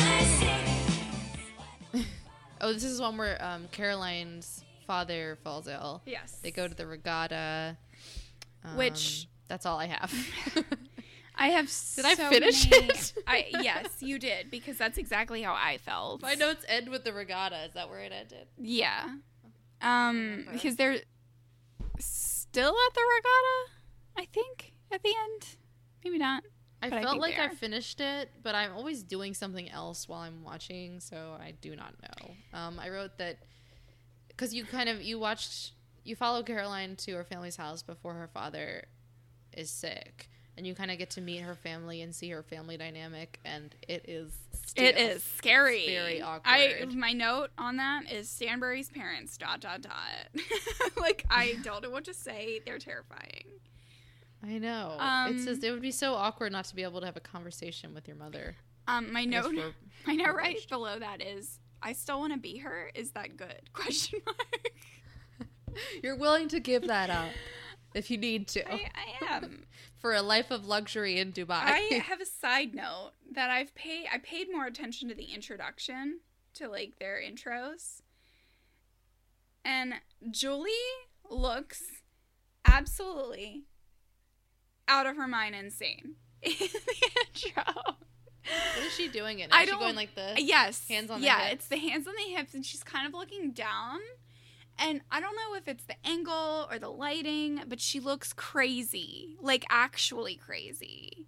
[SPEAKER 15] my city.
[SPEAKER 4] Oh, this is one where Caroline's father falls ill.
[SPEAKER 3] Yes.
[SPEAKER 4] They go to the regatta.
[SPEAKER 3] Which...
[SPEAKER 4] That's all I have.
[SPEAKER 3] I have
[SPEAKER 4] Did I finish it?
[SPEAKER 3] Yes, you did, because that's exactly how I felt.
[SPEAKER 4] My notes end with the regatta. Is that where it ended?
[SPEAKER 3] Yeah. Because they're still at the regatta, I think, at the end. Maybe not.
[SPEAKER 4] I felt like I finished it, but I'm always doing something else while I'm watching, so I do not know. I wrote that because you follow Caroline to her family's house before her father is sick. And you kind of get to meet her family and see her family dynamic, and it is stiff.
[SPEAKER 3] It is scary.
[SPEAKER 4] It's very awkward.
[SPEAKER 3] My note on that is Stanbury's parents, ... Like, I don't know what to say. They're terrifying.
[SPEAKER 4] I know. It's just, it would be so awkward not to be able to have a conversation with your mother.
[SPEAKER 3] My note right below that is, I still want to be her. Is that good? ?
[SPEAKER 4] You're willing to give that up if you need to.
[SPEAKER 3] I am.
[SPEAKER 4] For a life of luxury in Dubai.
[SPEAKER 3] I have a side note that I paid more attention to the introduction to, like, their intros. And Julie looks absolutely out of her mind insane in the intro.
[SPEAKER 4] What is she doing in it? Is she going like the hands on the hips? Yeah,
[SPEAKER 3] it's the hands on the hips, and she's kind of looking down. And I don't know if it's the angle or the lighting, but she looks crazy. Like, actually crazy.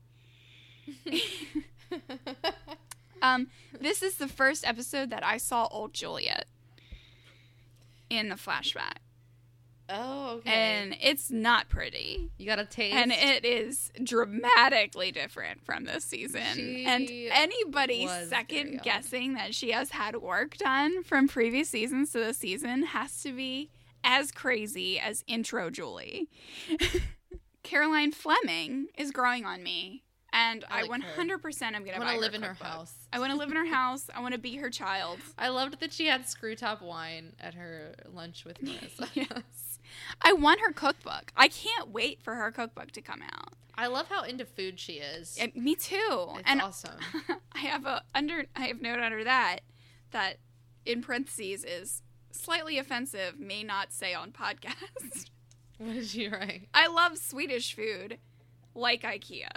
[SPEAKER 3] This is the first episode that I saw old Juliet in the flashback.
[SPEAKER 4] Oh, okay.
[SPEAKER 3] And it's not pretty.
[SPEAKER 4] You got a taste.
[SPEAKER 3] And it is dramatically different from this season. And anybody second guessing that she has had work done from previous seasons to this season has to be as crazy as intro Julie. Caroline Fleming is growing on me And
[SPEAKER 4] I
[SPEAKER 3] I
[SPEAKER 4] like
[SPEAKER 3] 100% am going to buy her
[SPEAKER 4] live in her
[SPEAKER 3] cookbook.
[SPEAKER 4] house.
[SPEAKER 3] I want to live in her house. I want to be her child.
[SPEAKER 4] I loved that she had screw top wine at her lunch with Marissa.
[SPEAKER 3] Yes. I want her cookbook. I can't wait for her cookbook to come out.
[SPEAKER 4] I love how into food she is.
[SPEAKER 3] Me too.
[SPEAKER 4] It's awesome.
[SPEAKER 3] I have note under that in parentheses is slightly offensive, may not say on podcast.
[SPEAKER 4] What did you write?
[SPEAKER 3] I love Swedish food, like IKEA.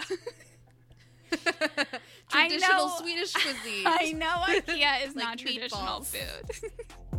[SPEAKER 4] Traditional Swedish cuisine.
[SPEAKER 3] I know IKEA is
[SPEAKER 4] Like
[SPEAKER 3] not traditional
[SPEAKER 4] meatballs.
[SPEAKER 3] food.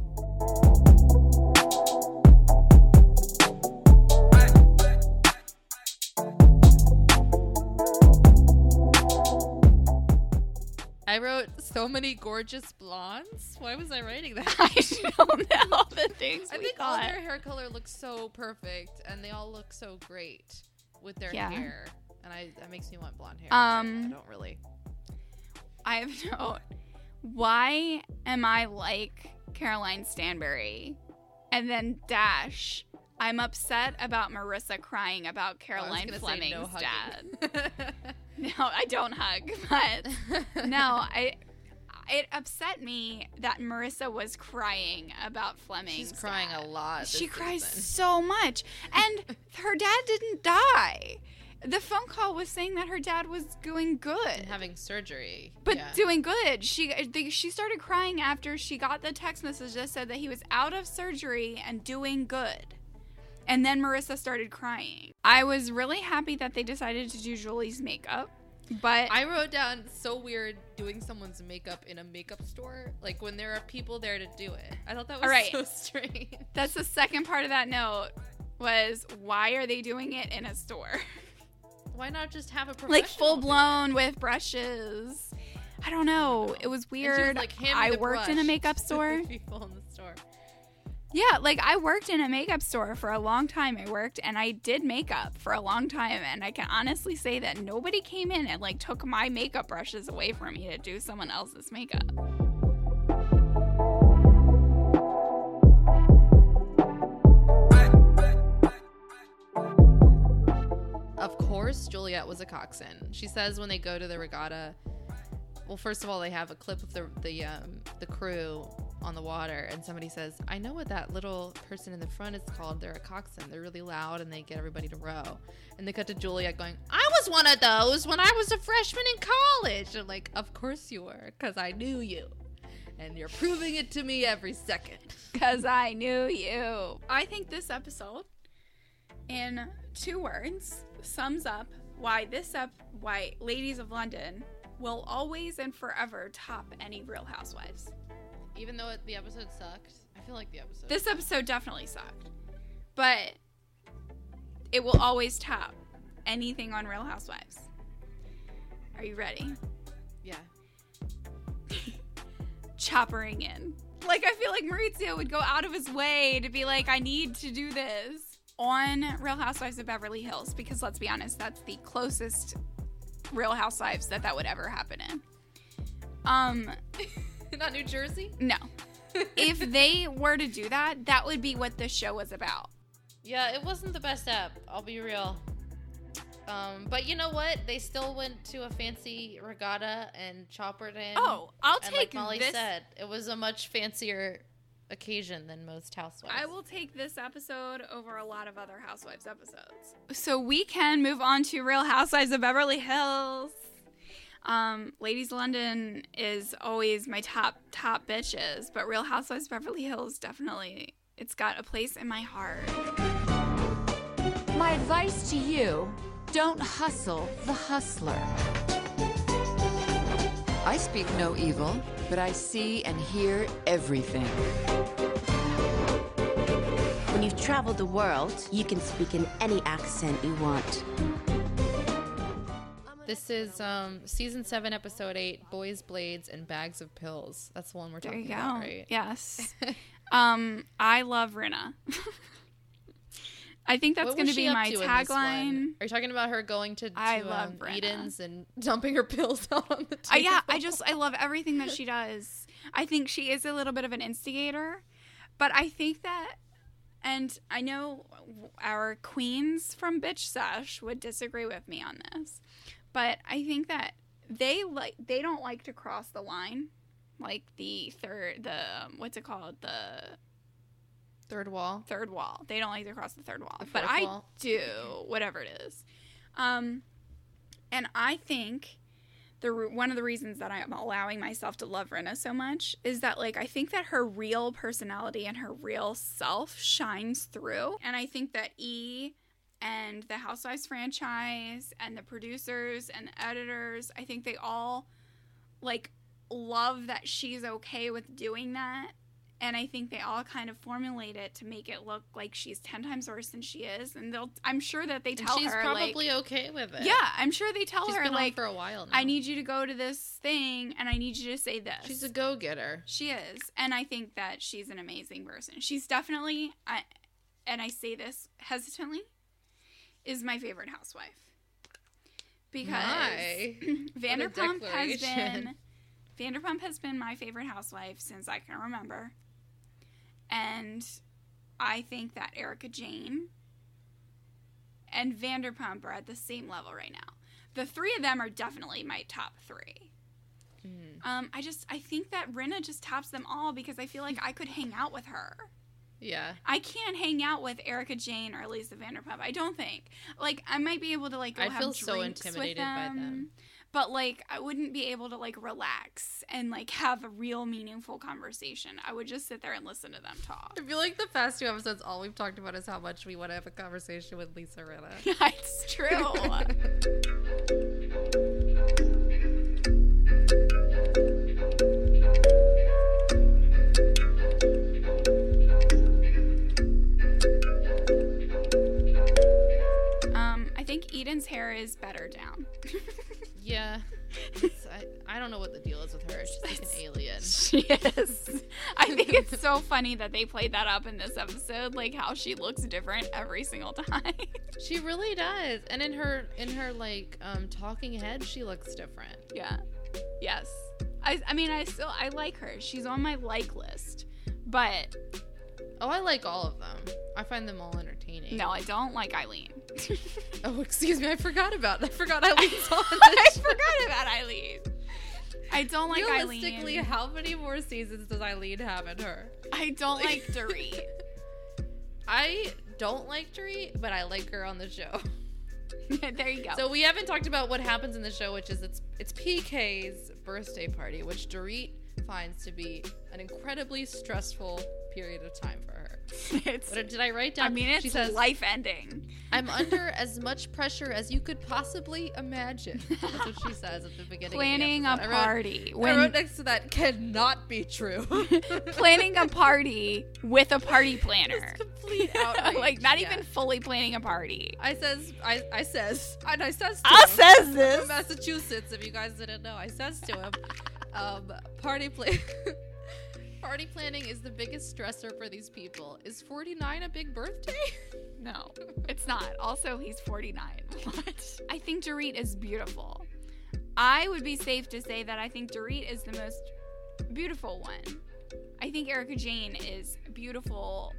[SPEAKER 4] I wrote so many gorgeous blondes. Why was I writing that?
[SPEAKER 3] I don't know the things.
[SPEAKER 4] I think all their hair color looks so perfect, and they all look so great with their hair. And that makes me want blonde hair. I don't really.
[SPEAKER 3] I have note. Why am I like Caroline Stanbury? And then dash. I'm upset about Marissa crying about Caroline Fleming's dad. No, I don't hug, but no, it upset me that Marissa was crying about Fleming's
[SPEAKER 4] She's crying
[SPEAKER 3] dad.
[SPEAKER 4] a lot.
[SPEAKER 3] She cries
[SPEAKER 4] season.
[SPEAKER 3] so much. And her dad didn't die. The phone call was saying that her dad was doing good.
[SPEAKER 4] And having surgery.
[SPEAKER 3] But
[SPEAKER 4] yeah.
[SPEAKER 3] doing good. She started crying after she got the text message that said that he was out of surgery and doing good. And then Marissa started crying. I was really happy that they decided to do Julie's makeup. But
[SPEAKER 4] I wrote down so weird doing someone's makeup in a makeup store. Like when there are people there to do it. I thought that was so strange.
[SPEAKER 3] That's the second part of that note was why are they doing it in a store?
[SPEAKER 4] Why not just have a professional
[SPEAKER 3] like full blown with brushes? I don't know. It was weird.
[SPEAKER 4] Like,
[SPEAKER 3] I worked in a makeup store.
[SPEAKER 4] People in the store.
[SPEAKER 3] Yeah, like I worked in a makeup store for a long time. I did makeup for a long time, and I can honestly say that nobody came in and like took my makeup brushes away from me to do someone else's makeup.
[SPEAKER 4] Of course, Juliet was a coxswain. She says when they go to the regatta, well, first of all, they have a clip of the crew on the water, and somebody says, I know what that little person in the front is called. They're a coxswain. They're really loud, and they get everybody to row. And they cut to Juliet going, I was one of those when I was a freshman in college. And like, of course you were, because I knew you. And you're proving it to me every second.
[SPEAKER 3] Because I knew you. I think this episode, in 2 words, sums up why Ladies of London will always and forever top any Real Housewives.
[SPEAKER 4] Even though the episode sucked, I feel like
[SPEAKER 3] This episode definitely sucked. But it will always top anything on Real Housewives. Are you ready?
[SPEAKER 4] Yeah.
[SPEAKER 3] Choppering in. Like, I feel like Maurizio would go out of his way to be like, I need to do this on Real Housewives of Beverly Hills. Because let's be honest, that's the closest Real Housewives that would ever happen in.
[SPEAKER 4] Not New Jersey?
[SPEAKER 3] No. If they were to do that, that would be what the show was about.
[SPEAKER 4] Yeah, it wasn't the best app. I'll be real. But you know what? They still went to a fancy regatta and choppered in.
[SPEAKER 3] Oh, I'll
[SPEAKER 4] and
[SPEAKER 3] take
[SPEAKER 4] like Molly
[SPEAKER 3] this.
[SPEAKER 4] said, it was a much fancier occasion than most housewives.
[SPEAKER 3] I will take this episode over a lot of other Housewives episodes. So we can move on to Real Housewives of Beverly Hills. Ladies of London is always my top bitches, but Real Housewives of Beverly Hills definitely, it's got a place in my heart.
[SPEAKER 16] My advice to you, don't hustle the hustler. I speak no evil, but I see and hear everything.
[SPEAKER 17] When you've traveled the world, you can speak in any accent you want.
[SPEAKER 4] This is season 7, episode 8, Boys, Blades, and Bags of Pills. That's the one we're talking about, right?
[SPEAKER 3] Yes. I love Rinna. I think that's going to be my tagline.
[SPEAKER 4] Are you talking about her going to
[SPEAKER 3] love Brenna.
[SPEAKER 4] Eden's and dumping her pills out on the table?
[SPEAKER 3] Yeah, I love everything that she does. I think she is a little bit of an instigator, but I think that, and I know our queens from Bitch Sesh would disagree with me on this, But I think that they don't like to cross the line, like what's it called? The
[SPEAKER 4] third wall.
[SPEAKER 3] Third wall. They don't like to cross the third wall,
[SPEAKER 4] The
[SPEAKER 3] but
[SPEAKER 4] fourth
[SPEAKER 3] I
[SPEAKER 4] wall.
[SPEAKER 3] do, whatever it is. And I think one of the reasons that I'm allowing myself to love Rinna so much is that, like, I think that her real personality and her real self shines through. And I think that E and the Housewives franchise and the producers and the editors, I think they all, like, love that she's okay with doing that. And I think they all kind of formulate it to make it look like she's 10 times worse than she is. And I'm sure that they tell her,
[SPEAKER 4] she's probably okay with it.
[SPEAKER 3] Yeah, I'm sure they tell
[SPEAKER 4] She's
[SPEAKER 3] her,
[SPEAKER 4] been
[SPEAKER 3] like,
[SPEAKER 4] on for a while now.
[SPEAKER 3] I need you to go to this thing and I need you to say this.
[SPEAKER 4] She's a go-getter.
[SPEAKER 3] She is. And I think that she's an amazing person. She's definitely, and I say this hesitantly, is my favorite housewife. Because Vanderpump has been my favorite housewife since I can remember. And I think that Erica Jane and Vanderpump are at the same level right now. The three of them are definitely my top three. I think that Rinna just tops them all because I feel like I could hang out with her.
[SPEAKER 4] Yeah.
[SPEAKER 3] I can't hang out with Erica Jane or Lisa Vanderpump. I don't think. Like, I might be able to, like, go have
[SPEAKER 4] feel
[SPEAKER 3] drinks
[SPEAKER 4] so intimidated
[SPEAKER 3] with
[SPEAKER 4] by them.
[SPEAKER 3] But, like, I wouldn't be able to, like, relax and, like, have a real meaningful conversation. I would just sit there and listen to them talk.
[SPEAKER 4] I feel like the past 2 episodes, all we've talked about is how much we want to have a conversation with Lisa Rinna.
[SPEAKER 3] Yeah, it's true. I think Eden's hair is better down.
[SPEAKER 4] Yeah. I don't know what the deal is with her. She's like an alien.
[SPEAKER 3] She is. I think it's so funny that they played that up in this episode, like how she looks different every single time.
[SPEAKER 4] She really does. And in her like talking head, she looks different.
[SPEAKER 3] Yeah. Yes. I mean, I like her. She's on my like list. But
[SPEAKER 4] I like all of them. I find them all entertaining.
[SPEAKER 3] No, I don't like Eileen.
[SPEAKER 4] Oh, excuse me. I forgot Eileen's on this
[SPEAKER 3] I forgot about Eileen. I don't like Eileen.
[SPEAKER 4] Realistically, how many more seasons does Eileen have in her?
[SPEAKER 3] I don't like Dorit.
[SPEAKER 4] I don't like Dorit, but I like her on the show.
[SPEAKER 3] There you go.
[SPEAKER 4] So we haven't talked about what happens in the show, which is it's PK's birthday party, which Dorit finds to be an incredibly stressful period of time for her. What did I write down?
[SPEAKER 3] I mean, it's
[SPEAKER 4] she says,
[SPEAKER 3] life-ending.
[SPEAKER 4] I'm under as much pressure as you could possibly imagine. That's what she says at the beginning.
[SPEAKER 3] Planning
[SPEAKER 4] of the
[SPEAKER 3] a party.
[SPEAKER 4] I wrote next to that, cannot be true.
[SPEAKER 3] Planning a party with a party planner.
[SPEAKER 4] It's complete outrage.
[SPEAKER 3] Like, not even fully planning a party.
[SPEAKER 4] I says this.
[SPEAKER 3] From
[SPEAKER 4] Massachusetts, if you guys didn't know. I says to him, Party planning is the biggest stressor for these people. Is 49 a big birthday?
[SPEAKER 3] No, it's not. Also, he's 49. What? I think Dorit is beautiful. I would be safe to say that I think Dorit is the most beautiful one. I think Erica Jane is beautiful,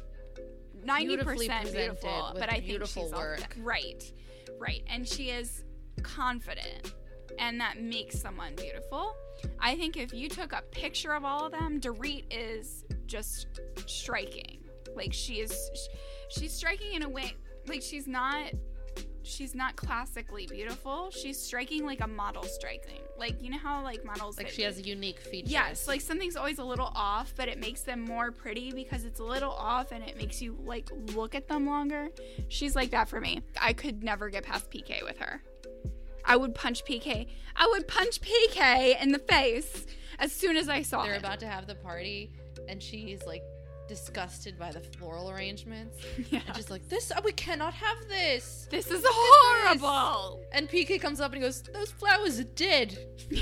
[SPEAKER 3] 90% beautiful, but I think she's
[SPEAKER 4] work.
[SPEAKER 3] Right. And she is confident, and that makes someone beautiful. I think if you took a picture of all of them, Dorit is just striking. Like, she's striking in a way, like, she's not classically beautiful. She's striking like a model striking. Like, you know how, like, models...
[SPEAKER 4] Like, she has unique features.
[SPEAKER 3] Yes, like, something's always a little off, but it makes them more pretty because it's a little off and it makes you, like, look at them longer. She's like that for me. I could never get past PK with her. I would punch PK in the face as soon as I saw
[SPEAKER 4] They're
[SPEAKER 3] it.
[SPEAKER 4] about to have the party, and she's, like, disgusted by the floral arrangements.
[SPEAKER 3] Yeah.
[SPEAKER 4] And she's like, we cannot have this.
[SPEAKER 3] This is horrible.
[SPEAKER 4] And PK comes up and he goes, those flowers are dead.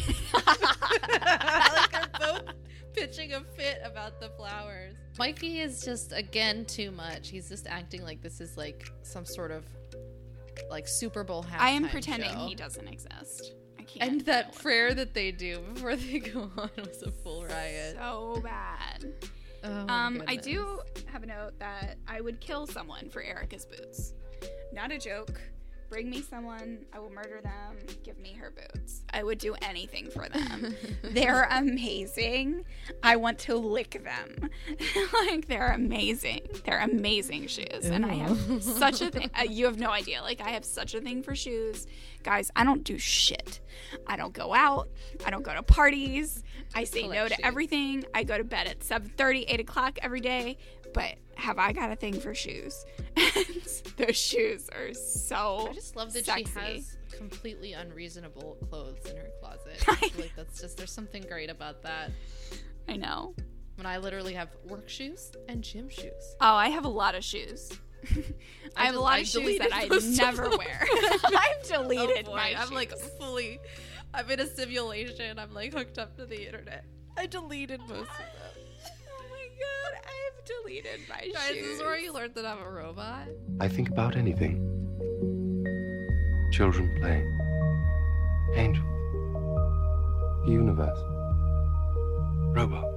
[SPEAKER 4] Like, they're both pitching a fit about the flowers. Mikey is just, again, too much. He's just acting like this is, like, some sort of, like, Super Bowl halftime
[SPEAKER 3] I am pretending
[SPEAKER 4] show.
[SPEAKER 3] he doesn't exist. I can't.
[SPEAKER 4] And that prayer that they do before they go on was a full riot.
[SPEAKER 3] So bad.
[SPEAKER 4] Oh
[SPEAKER 3] I do have a note that I would kill someone for Erica's boots. Not a joke. Bring me someone, I will murder them, give me her boots. I would do anything for them. They're amazing. I want to lick them. Like, they're amazing. They're amazing shoes. And I have such a thing. You have no idea. Like, I have such a thing for shoes. Guys, I don't do shit. I don't go out. I don't go to parties. I say no to everything. I go to bed at 7:30, 8 o'clock every day. But have I got a thing for shoes? And those shoes are so
[SPEAKER 4] I just love that
[SPEAKER 3] sexy.
[SPEAKER 4] she has completely unreasonable clothes in her closet. I feel like that's just, there's something great about that.
[SPEAKER 3] I know.
[SPEAKER 4] When I literally have work shoes and gym shoes.
[SPEAKER 3] Oh, I have a lot of shoes. I have a lot of shoes that I never wear. I've deleted my shoes.
[SPEAKER 4] I'm like fully, I'm in a simulation. I'm like hooked up to the internet. I deleted most of them.
[SPEAKER 3] Oh my god, I've deleted my shoes.
[SPEAKER 4] Guys, this is where you learned that I'm a robot.
[SPEAKER 5] I think about anything. Children play. Angels. The universe. Robots.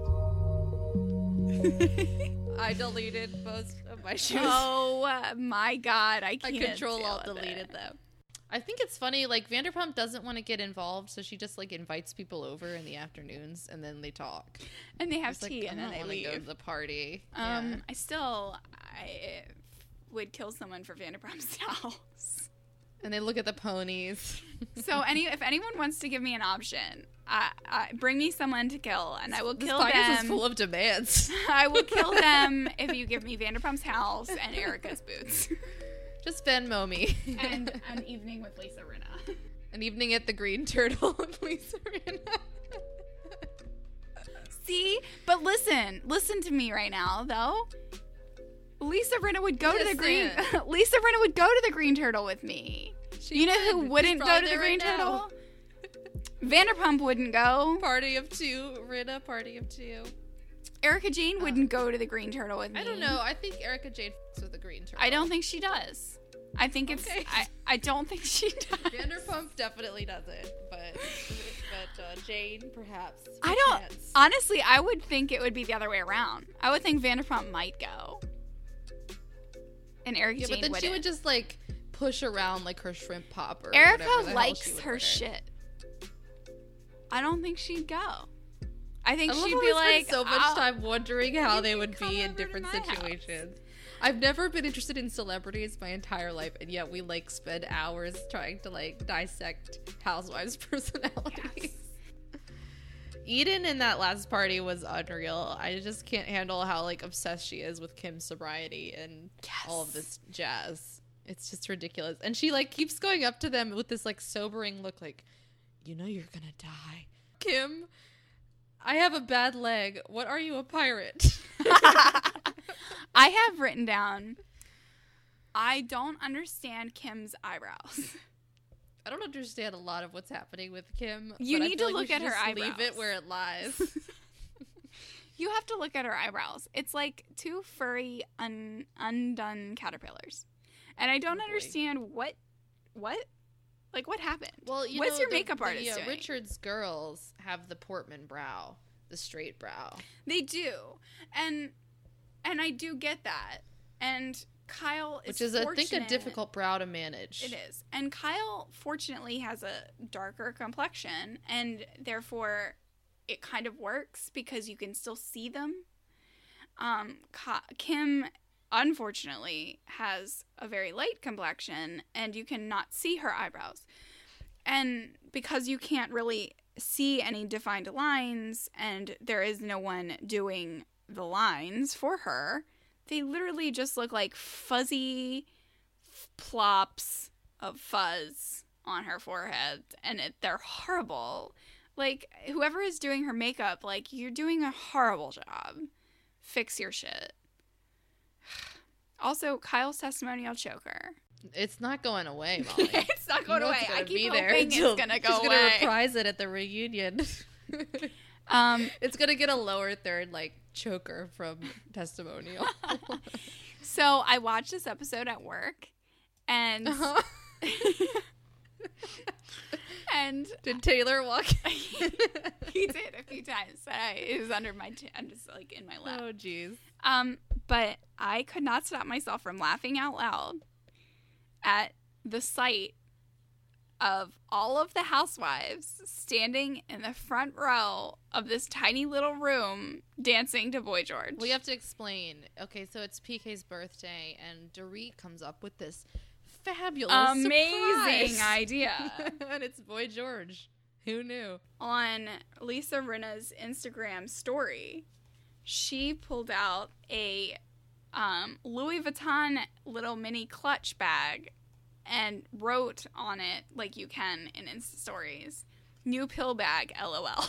[SPEAKER 4] I deleted most of my shoes.
[SPEAKER 3] Oh my god, I can't.
[SPEAKER 4] I Control-Alt deleted them. I think it's funny, like, Vanderpump doesn't want to get involved, so she just, like, invites people over in the afternoons, and then they talk.
[SPEAKER 3] And they have
[SPEAKER 4] It's
[SPEAKER 3] tea,
[SPEAKER 4] like,
[SPEAKER 3] and then they leave.
[SPEAKER 4] I go to the party.
[SPEAKER 3] I would kill someone for Vanderpump's house.
[SPEAKER 4] And they look at the ponies.
[SPEAKER 3] So if anyone wants to give me an option, bring me someone to kill, and I will kill
[SPEAKER 4] this podcast
[SPEAKER 3] them.
[SPEAKER 4] is full of demands.
[SPEAKER 3] I will kill them if you give me Vanderpump's house and Erica's boots.
[SPEAKER 4] Just Venmo me.
[SPEAKER 3] And an evening with Lisa Rinna.
[SPEAKER 4] An evening at the Green Turtle with Lisa Rinna.
[SPEAKER 3] See? But listen to me right now, though. Lisa Rinna would go to the Green Lisa Rinna would go to the Green Turtle with me. You know who wouldn't go to the Green Turtle? Vanderpump wouldn't go.
[SPEAKER 4] Party of two. Rinna, party of two.
[SPEAKER 3] Erica Jane wouldn't go to the Green Turtle with me.
[SPEAKER 4] I don't know. I think Erica Jane f***s with the Green Turtle.
[SPEAKER 3] I don't think she does. I think it's...
[SPEAKER 4] Okay.
[SPEAKER 3] I don't think she does.
[SPEAKER 4] Vanderpump definitely doesn't, but Jane, perhaps.
[SPEAKER 3] I don't... Honestly, I would think it would be the other way around. I would think Vanderpump might go. And Erica Jane
[SPEAKER 4] but then
[SPEAKER 3] wouldn't.
[SPEAKER 4] she would just, like, push around, like, her shrimp pop or
[SPEAKER 3] Erica
[SPEAKER 4] whatever the hell she
[SPEAKER 3] likes
[SPEAKER 4] would
[SPEAKER 3] her
[SPEAKER 4] wear.
[SPEAKER 3] shit. I don't think she'd go. I think
[SPEAKER 4] I love
[SPEAKER 3] she'd
[SPEAKER 4] how
[SPEAKER 3] be
[SPEAKER 4] we
[SPEAKER 3] like...
[SPEAKER 4] spend so much
[SPEAKER 3] "Oh,
[SPEAKER 4] time wondering how they would be in
[SPEAKER 3] over to
[SPEAKER 4] different
[SPEAKER 3] my house."
[SPEAKER 4] situations. I've never been interested in celebrities my entire life, and yet we, like, spend hours trying to, like, dissect Housewives' personalities.
[SPEAKER 3] Yes.
[SPEAKER 4] Eden in that last party was unreal. I just can't handle how, like, obsessed she is with Kim's sobriety and all of this jazz. It's just ridiculous. And she, like, keeps going up to them with this, like, sobering look, like, you know you're gonna die. Kim, I have a bad leg. What are you, a pirate?
[SPEAKER 3] I have written down, I don't understand Kim's eyebrows.
[SPEAKER 4] I don't understand a lot of what's happening with Kim.
[SPEAKER 3] You
[SPEAKER 4] but I
[SPEAKER 3] need
[SPEAKER 4] feel
[SPEAKER 3] to
[SPEAKER 4] like we
[SPEAKER 3] look at
[SPEAKER 4] should
[SPEAKER 3] her
[SPEAKER 4] just
[SPEAKER 3] eyebrows.
[SPEAKER 4] Leave it where it lies.
[SPEAKER 3] You have to look at her eyebrows. It's like two furry, undone caterpillars. And I don't understand what? Like, what happened?
[SPEAKER 4] Well, you
[SPEAKER 3] what's
[SPEAKER 4] know,
[SPEAKER 3] your makeup artist doing?
[SPEAKER 4] Richards girls have the Portman brow, the straight brow.
[SPEAKER 3] They do. And I do get that. And Kyle is
[SPEAKER 4] Which is, I think, a
[SPEAKER 3] fortunate.
[SPEAKER 4] difficult brow to manage.
[SPEAKER 3] It is. And Kyle, fortunately, has a darker complexion, and therefore it kind of works because you can still see them. Kim, unfortunately, has a very light complexion, and you cannot see her eyebrows. And because you can't really see any defined lines, and there is no one doing the lines for her, they literally just look like fuzzy plops of fuzz on her forehead, and they're horrible. Like, whoever is doing her makeup, like, you're doing a horrible job. Fix your shit. Also, Kyle's testimonial choker.
[SPEAKER 4] It's not going away, Molly.
[SPEAKER 3] It's not going away. I keep hoping it's going to go
[SPEAKER 4] she's
[SPEAKER 3] away.
[SPEAKER 4] gonna reprise it at the reunion. It's gonna get a lower third, like, choker from testimonial.
[SPEAKER 3] So I watched this episode at work, and and
[SPEAKER 4] did Taylor walk in?
[SPEAKER 3] He did a few times. It was under my just like in my lap.
[SPEAKER 4] Oh, jeez.
[SPEAKER 3] But I could not stop myself from laughing out loud at the sight of all of the housewives standing in the front row of this tiny little room dancing to Boy George.
[SPEAKER 4] We have to explain. Okay, so it's PK's birthday, and Dorit comes up with this fabulous,
[SPEAKER 3] amazing
[SPEAKER 4] surprise.
[SPEAKER 3] idea.
[SPEAKER 4] And it's Boy George. Who knew?
[SPEAKER 3] On Lisa Rinna's Instagram story, she pulled out a Louis Vuitton little mini clutch bag and wrote on it, like you can in Insta stories, "New pill bag, LOL."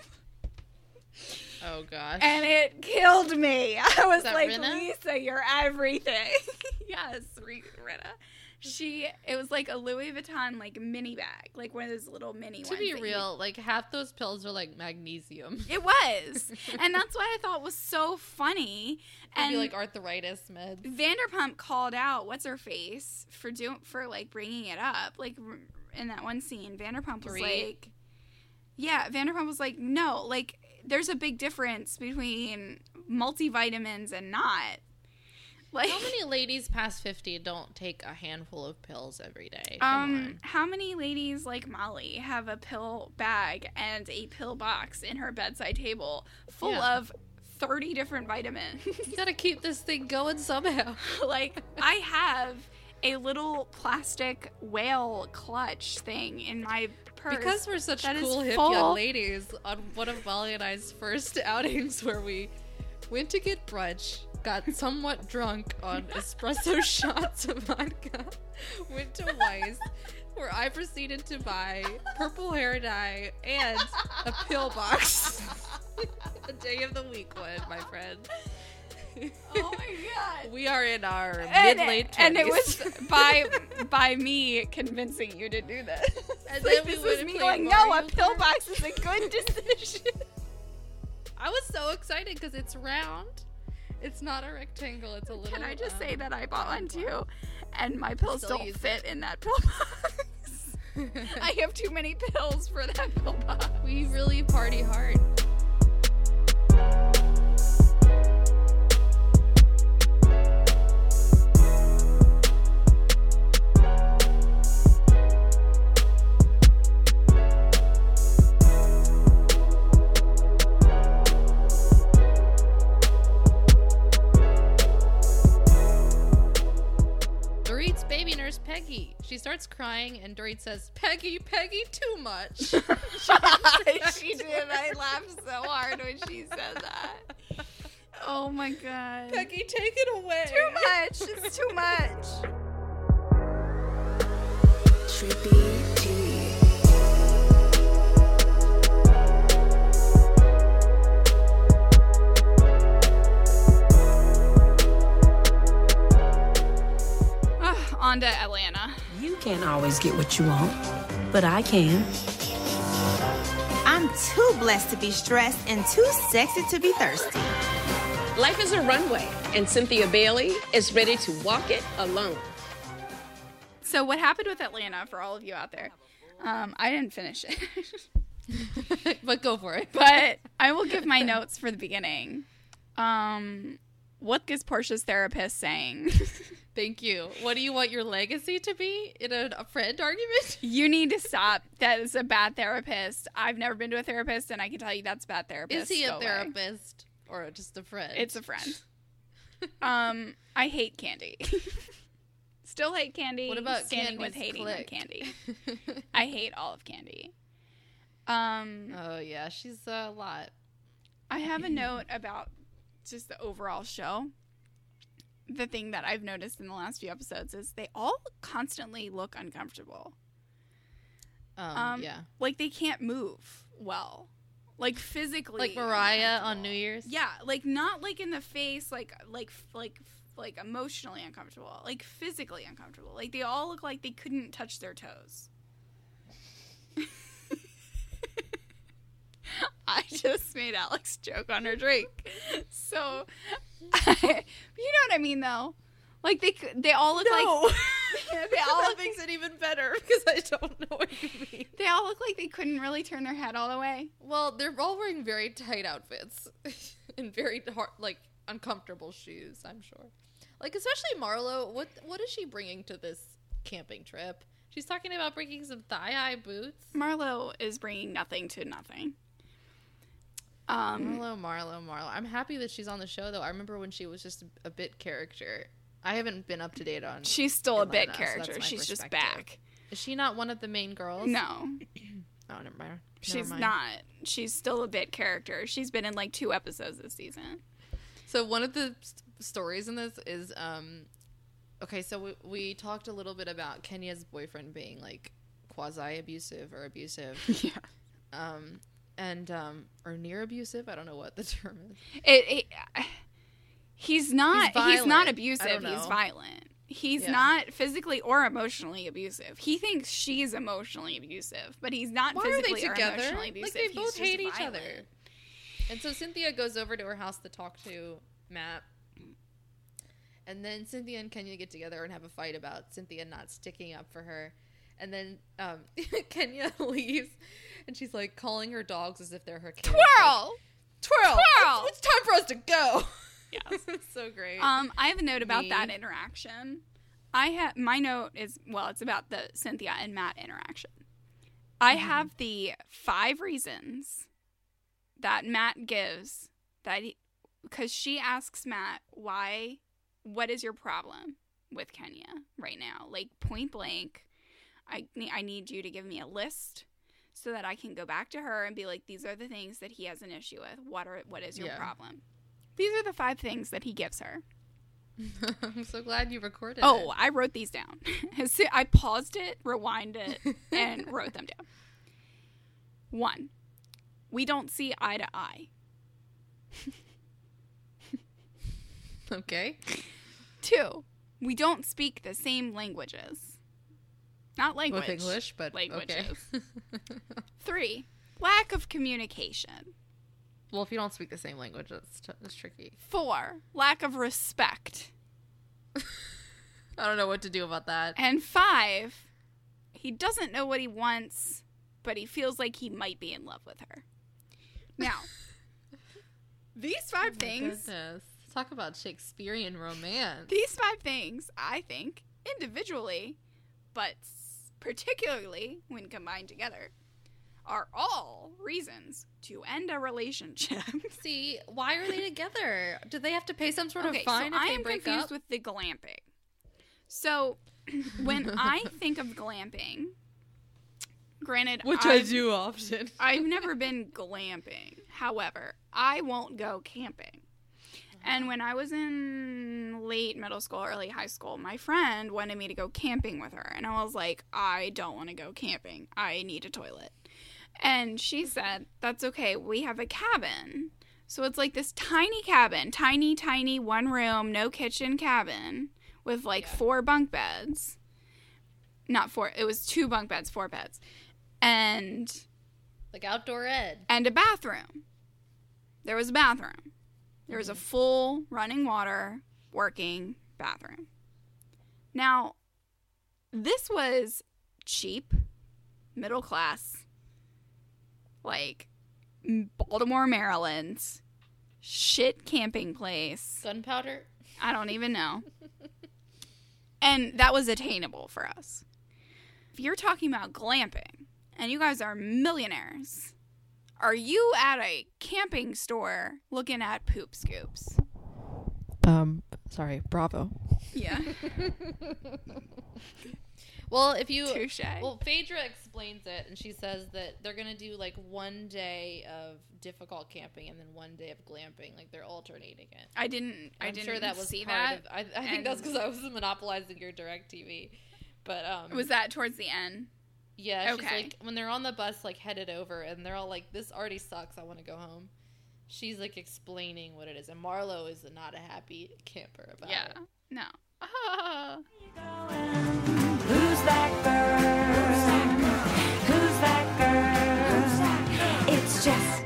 [SPEAKER 4] Oh gosh.
[SPEAKER 3] And it killed me. I was like,
[SPEAKER 4] Rinna?
[SPEAKER 3] Lisa, you're everything. Yes, Rinna. It was like a Louis Vuitton like mini bag, like one of those little mini ones.
[SPEAKER 4] To be real, like half those pills are like magnesium.
[SPEAKER 3] It was. And that's what I thought was so funny.
[SPEAKER 4] It'd be like arthritis meds.
[SPEAKER 3] Vanderpump called out what's her face for like bringing it up. Like in that one scene, Vanderpump was like, yeah, Vanderpump was like, no, like there's a big difference between multivitamins and not. Like,
[SPEAKER 4] how many ladies past 50 don't take a handful of pills every day? Come on.
[SPEAKER 3] How many ladies like Molly have a pill bag and a pill box in her bedside table full of 30 different vitamins?
[SPEAKER 4] You gotta keep this thing going somehow.
[SPEAKER 3] Like, I have a little plastic whale clutch thing in my purse.
[SPEAKER 4] Because we're such cool, hip young ladies, on one of Molly and I's first outings where we went to get brunch, got somewhat drunk on espresso shots of vodka, went to Weiss, where I proceeded to buy purple hair dye and a pill box. A day of the week one, my friend.
[SPEAKER 3] Oh my god.
[SPEAKER 4] We are in our mid-late 20s.
[SPEAKER 3] And it was by me convincing you to do this.
[SPEAKER 4] And
[SPEAKER 3] like,
[SPEAKER 4] then we
[SPEAKER 3] this
[SPEAKER 4] went
[SPEAKER 3] was
[SPEAKER 4] and
[SPEAKER 3] me
[SPEAKER 4] played
[SPEAKER 3] going, no,
[SPEAKER 4] Mario
[SPEAKER 3] a pill
[SPEAKER 4] Kart.
[SPEAKER 3] box is a good decision.
[SPEAKER 4] I was so excited because it's round. It's not a rectangle. It's a little.
[SPEAKER 3] Can I just say that I bought one too, and my pills
[SPEAKER 4] Still
[SPEAKER 3] don't
[SPEAKER 4] use
[SPEAKER 3] fit in that pill box. I have too many pills for that pill box.
[SPEAKER 4] We really party hard. Dorit's baby nurse Peggy. She starts crying, and Dorit says, "Peggy, too much."
[SPEAKER 3] She did. I laughed so hard when she said that. Oh my god.
[SPEAKER 4] Peggy, take it away.
[SPEAKER 3] Too much. It's too much.
[SPEAKER 17] Trippy G.
[SPEAKER 3] On to Atlanta.
[SPEAKER 18] You can't always get what you want, but I can.
[SPEAKER 19] I'm too blessed to be stressed and too sexy to be thirsty.
[SPEAKER 20] Life is a runway, and Cynthia Bailey is ready to walk it alone.
[SPEAKER 3] So what happened with Atlanta, for all of you out there, I didn't finish it.
[SPEAKER 4] But go for it.
[SPEAKER 3] But I will give my notes for the beginning. What is Portia's therapist saying?
[SPEAKER 4] Thank you. What do you want your legacy to be in a friend argument?
[SPEAKER 3] You need to stop. That is a bad therapist. I've never been to a therapist, and I can tell you that's a bad therapist.
[SPEAKER 4] Is he
[SPEAKER 3] Go
[SPEAKER 4] a therapist or just a friend?
[SPEAKER 3] It's a friend. I hate Candy. Still hate Candy.
[SPEAKER 4] What about
[SPEAKER 3] standing with
[SPEAKER 4] Candy's
[SPEAKER 3] hating on
[SPEAKER 4] clique?
[SPEAKER 3] Candy? I hate all of Candy.
[SPEAKER 4] Oh yeah, she's a lot.
[SPEAKER 3] I have a note about just the overall show. The thing that I've noticed in the last few episodes is they all constantly look uncomfortable.
[SPEAKER 4] Yeah.
[SPEAKER 3] Like they can't move well. Like physically.
[SPEAKER 4] Like Mariah on New Year's?
[SPEAKER 3] Yeah, like not like in the face, like emotionally uncomfortable. Like physically uncomfortable. Like they all look like they couldn't touch their toes. I just made Alex joke on her drink. So, you know what I mean, though? Like, they all look like... They all
[SPEAKER 4] that makes it even better, because I don't know what you mean.
[SPEAKER 3] They all look like they couldn't really turn their head all the way.
[SPEAKER 4] Well, they're all wearing very tight outfits. And very, hard, like, uncomfortable shoes, I'm sure. Like, especially Marlo, what is she bringing to this camping trip. She's talking about bringing some thigh-high boots.
[SPEAKER 3] Marlo is bringing nothing to nothing.
[SPEAKER 4] Marlo. I'm happy that she's on the show, though. I remember when she was just a bit character. I haven't been up to date on.
[SPEAKER 3] She's still a bit
[SPEAKER 4] Atlanta, so
[SPEAKER 3] character.
[SPEAKER 4] that's my
[SPEAKER 3] She's just
[SPEAKER 4] perspective.
[SPEAKER 3] back.
[SPEAKER 4] Is she not one of the main girls?
[SPEAKER 3] No.
[SPEAKER 4] Oh, never mind.
[SPEAKER 3] She's not. She's still a bit character. She's been in like 2 episodes this season.
[SPEAKER 4] So one of the stories in this is, okay, so we talked a little bit about Kenya's boyfriend being like quasi-abusive or abusive.
[SPEAKER 3] Yeah.
[SPEAKER 4] Or near abusive. I don't know what the term is.
[SPEAKER 3] He's not abusive.
[SPEAKER 4] He's
[SPEAKER 3] violent. He's not physically or emotionally abusive. He thinks she's emotionally abusive, but he's not physically or emotionally abusive.
[SPEAKER 4] Like, they both
[SPEAKER 3] He's
[SPEAKER 4] hate
[SPEAKER 3] just
[SPEAKER 4] each
[SPEAKER 3] violent.
[SPEAKER 4] other. And so Cynthia goes over to her house to talk to Matt. And then Cynthia and Kenya get together and have a fight about Cynthia not sticking up for her. And then Kenya leaves, and she's like calling her dogs as if they're her kids.
[SPEAKER 3] Twirl!
[SPEAKER 4] Twirl! It's time for us to go.
[SPEAKER 3] Yes.
[SPEAKER 4] It's so great.
[SPEAKER 3] I have a note about that interaction. My note is, well, it's about the Cynthia and Matt interaction. I have the 5 reasons that Matt gives because she asks Matt, what is your problem with Kenya right now? Like, point blank, I need you to give me a list so that I can go back to her and be like, these are the things that he has an issue with. What is your problem? These are the 5 things that he gives her.
[SPEAKER 4] I'm so glad you recorded
[SPEAKER 3] it. I wrote these down. I paused it, rewind it, and wrote them down. 1, we don't see eye to eye.
[SPEAKER 4] Okay.
[SPEAKER 3] 2, we don't speak the same languages. Not language.
[SPEAKER 4] With English, but
[SPEAKER 3] languages.
[SPEAKER 4] Okay.
[SPEAKER 3] 3, lack of communication.
[SPEAKER 4] Well, if you don't speak the same language, it's tricky.
[SPEAKER 3] 4, lack of respect.
[SPEAKER 4] I don't know what to do about that.
[SPEAKER 3] And 5, he doesn't know what he wants, but he feels like he might be in love with her. Now, these 5 things...
[SPEAKER 4] Goodness. Talk about Shakespearean romance.
[SPEAKER 3] These 5 things, I think, individually, but particularly when combined together, are all reasons to end a relationship.
[SPEAKER 4] See, why are they together? Do they have to pay some sort of fine if they break up?
[SPEAKER 3] I am confused with the glamping. So, when I think of glamping, granted,
[SPEAKER 4] I do often.
[SPEAKER 3] I've never been glamping. However, I won't go camping. And when I was in late middle school, early high school, my friend wanted me to go camping with her. And I was like, I don't want to go camping. I need a toilet. And she said, that's okay. We have a cabin. So it's like this tiny cabin, tiny 1 room, no kitchen cabin with 4 bunk beds. Not 4. It was 2 bunk beds, 4 beds. And
[SPEAKER 4] like outdoor ed.
[SPEAKER 3] And a bathroom. There was a bathroom. There was a full running water, working bathroom. Now, this was cheap, middle class, like Baltimore, Maryland, shit camping place.
[SPEAKER 4] Gunpowder?
[SPEAKER 3] I don't even know. And that was attainable for us. If you're talking about glamping, and you guys are millionaires, are you at a camping store looking at poop scoops?
[SPEAKER 21] Sorry, Bravo.
[SPEAKER 3] Yeah.
[SPEAKER 4] Well, if you...
[SPEAKER 3] Touche.
[SPEAKER 4] Well, Phaedra explains it, and she says that they're going to do, 1 day of difficult camping and then 1 day of glamping. Like, they're alternating it.
[SPEAKER 3] I didn't
[SPEAKER 4] sure that was
[SPEAKER 3] see
[SPEAKER 4] part
[SPEAKER 3] that.
[SPEAKER 4] of... I think that's because I was monopolizing your DirecTV. But,
[SPEAKER 3] was that towards the end?
[SPEAKER 4] Yeah, she's
[SPEAKER 3] okay.
[SPEAKER 4] when they're on the bus, headed over, and they're all like, this already sucks, I want to go home. She's, explaining what it is, and Marlo is not a happy camper about it.
[SPEAKER 3] Yeah, no.
[SPEAKER 15] Who's that girl? Who's that girl? It's Jess.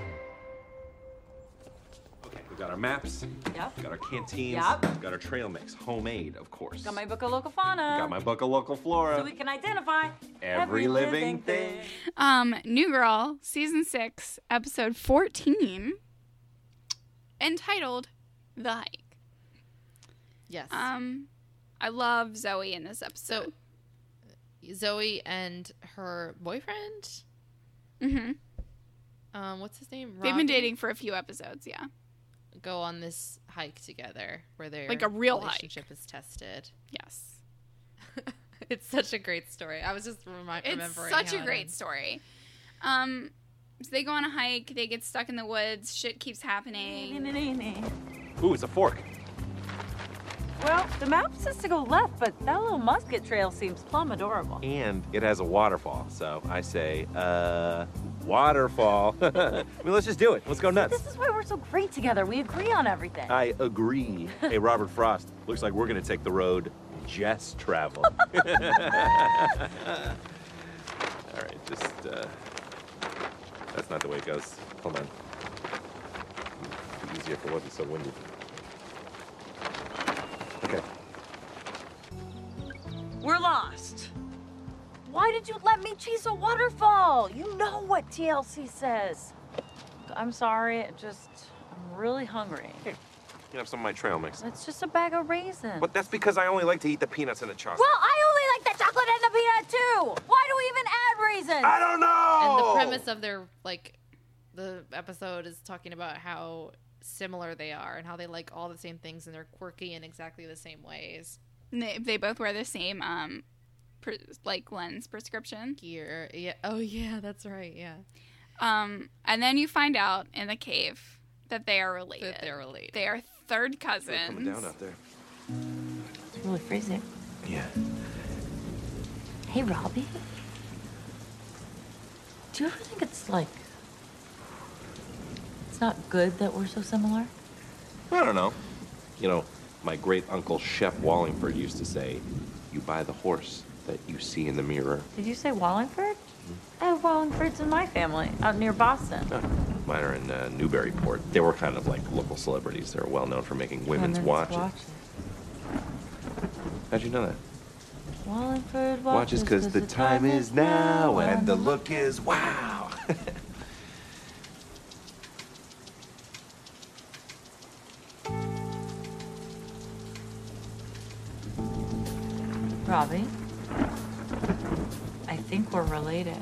[SPEAKER 22] Okay, we've got our maps.
[SPEAKER 23] Yep.
[SPEAKER 22] We've got our canteens.
[SPEAKER 23] Yep.
[SPEAKER 22] We've got our trail mix, homemade, of course.
[SPEAKER 23] Got my book of local fauna.
[SPEAKER 22] Got my book of local flora.
[SPEAKER 23] So we can identify
[SPEAKER 22] every living thing.
[SPEAKER 3] New Girl, Season 6, Episode 14, entitled The Hike.
[SPEAKER 4] Yes.
[SPEAKER 3] I love Zoe in this episode.
[SPEAKER 4] So, Zoe and her boyfriend.
[SPEAKER 3] Mm-hmm.
[SPEAKER 4] What's his name?
[SPEAKER 3] They've been
[SPEAKER 4] Robbie?
[SPEAKER 3] dating for a few episodes, yeah.
[SPEAKER 4] Go on this hike together where their
[SPEAKER 3] Like a real
[SPEAKER 4] relationship is tested.
[SPEAKER 3] Yes.
[SPEAKER 4] It's such a great story. I was just remembering.
[SPEAKER 3] It's such a great story. So they go on a hike. They get stuck in the woods. Shit keeps happening.
[SPEAKER 22] Ooh, it's a fork.
[SPEAKER 23] Well, the map says to go left, but that little musket trail seems plumb adorable.
[SPEAKER 22] And it has a waterfall. So I say, waterfall. I mean, let's just do it. Let's go nuts.
[SPEAKER 23] This is why we're so great together. We agree on everything.
[SPEAKER 22] I agree. Hey, Robert Frost, looks like we're going to take the road Jess traveled. All right, just, that's not the way it goes. Hold on. It'd be easier if it wasn't so windy. Okay.
[SPEAKER 23] We're lost. Why did you let me chase a waterfall? You know what TLC says. I'm sorry, I'm really hungry.
[SPEAKER 22] Here, you can have some of my trail mix.
[SPEAKER 23] It's just a bag of raisins.
[SPEAKER 22] But that's because I only like to eat the peanuts and the chocolate.
[SPEAKER 23] Well, I only like the chocolate and the peanut too. Why do we even add raisins?
[SPEAKER 22] I don't know.
[SPEAKER 4] And the premise of their the episode is talking about how similar they are and how they like all the same things and they're quirky in exactly the same ways.
[SPEAKER 3] And they both wear the same lens prescription
[SPEAKER 4] gear. Yeah. Oh yeah, that's right. Yeah.
[SPEAKER 3] And then you find out in the cave that they are related. They are third cousins.
[SPEAKER 22] They're coming down out there.
[SPEAKER 23] It's really freezing.
[SPEAKER 22] Yeah.
[SPEAKER 23] Hey, Robbie. Do you ever think it's not good that we're so similar?
[SPEAKER 22] I don't know. You know, my great uncle Shep Wallingford used to say, "You buy the horse that you see in the mirror."
[SPEAKER 23] Did you say Wallingford? I have Wallingfords in my family, out near Boston.
[SPEAKER 22] Mine are in Newburyport. They were kind of like local celebrities. They were well known for making women's watches. How'd you know that?
[SPEAKER 23] Wallingford
[SPEAKER 22] Watches because the time is now and the look is wow.
[SPEAKER 23] Robbie, I think we're related.